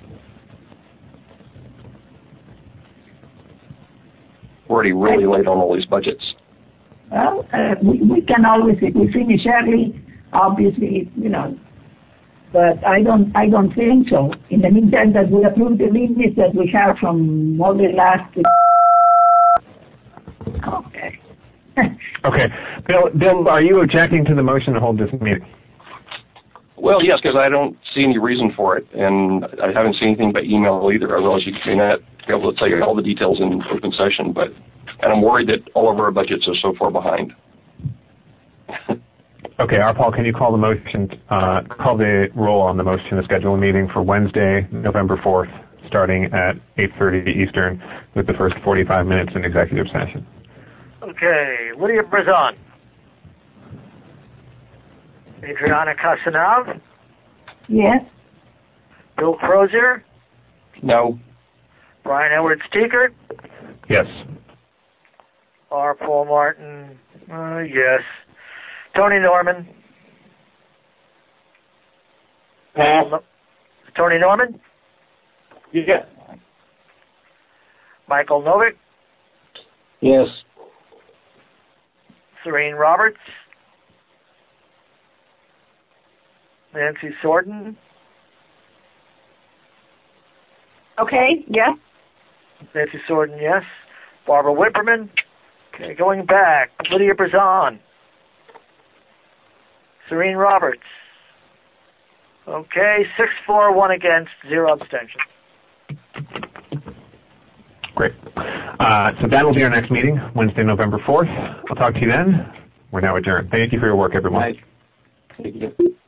We're already really late on all these budgets. Well, uh, we, we can always, if we finish early, obviously, you know, but I don't, I don't think so. In the meantime, that we approve the limits that we have from all the last. Okay. Okay. Bill, Bill, are you objecting to the motion to hold this meeting? Well, yes, because I don't see any reason for it, and I haven't seen anything by email either. I realize you may not be able to tell you all the details in open session, but and I'm worried that all of our budgets are so far behind. Okay, R. Paul, can you call the motion, uh, call the roll on the motion to schedule a meeting for Wednesday, November fourth, starting at eight thirty Eastern, with the first forty-five minutes in executive session? Okay, Lydia Brazon. Adriana Casanov. Yes. Bill Crozier. No. Brian Edwards Teekert. Yes. R. Paul Martin. Uh, yes. Tony Norman. Pass. No. Tony Norman. Yes. Michael Novick. Yes. Serene Roberts. Nancy Sorden. Okay, yes. Nancy Sorden, yes. Barbara Whipperman. Okay, going back. Lydia Brazon. Serene Roberts. Okay, six, four, one against, zero abstentions. Great. Uh, so that will be our next meeting, Wednesday, November fourth. I'll talk to you then. We're now adjourned. Thank you for your work, everyone. Right. Thank you.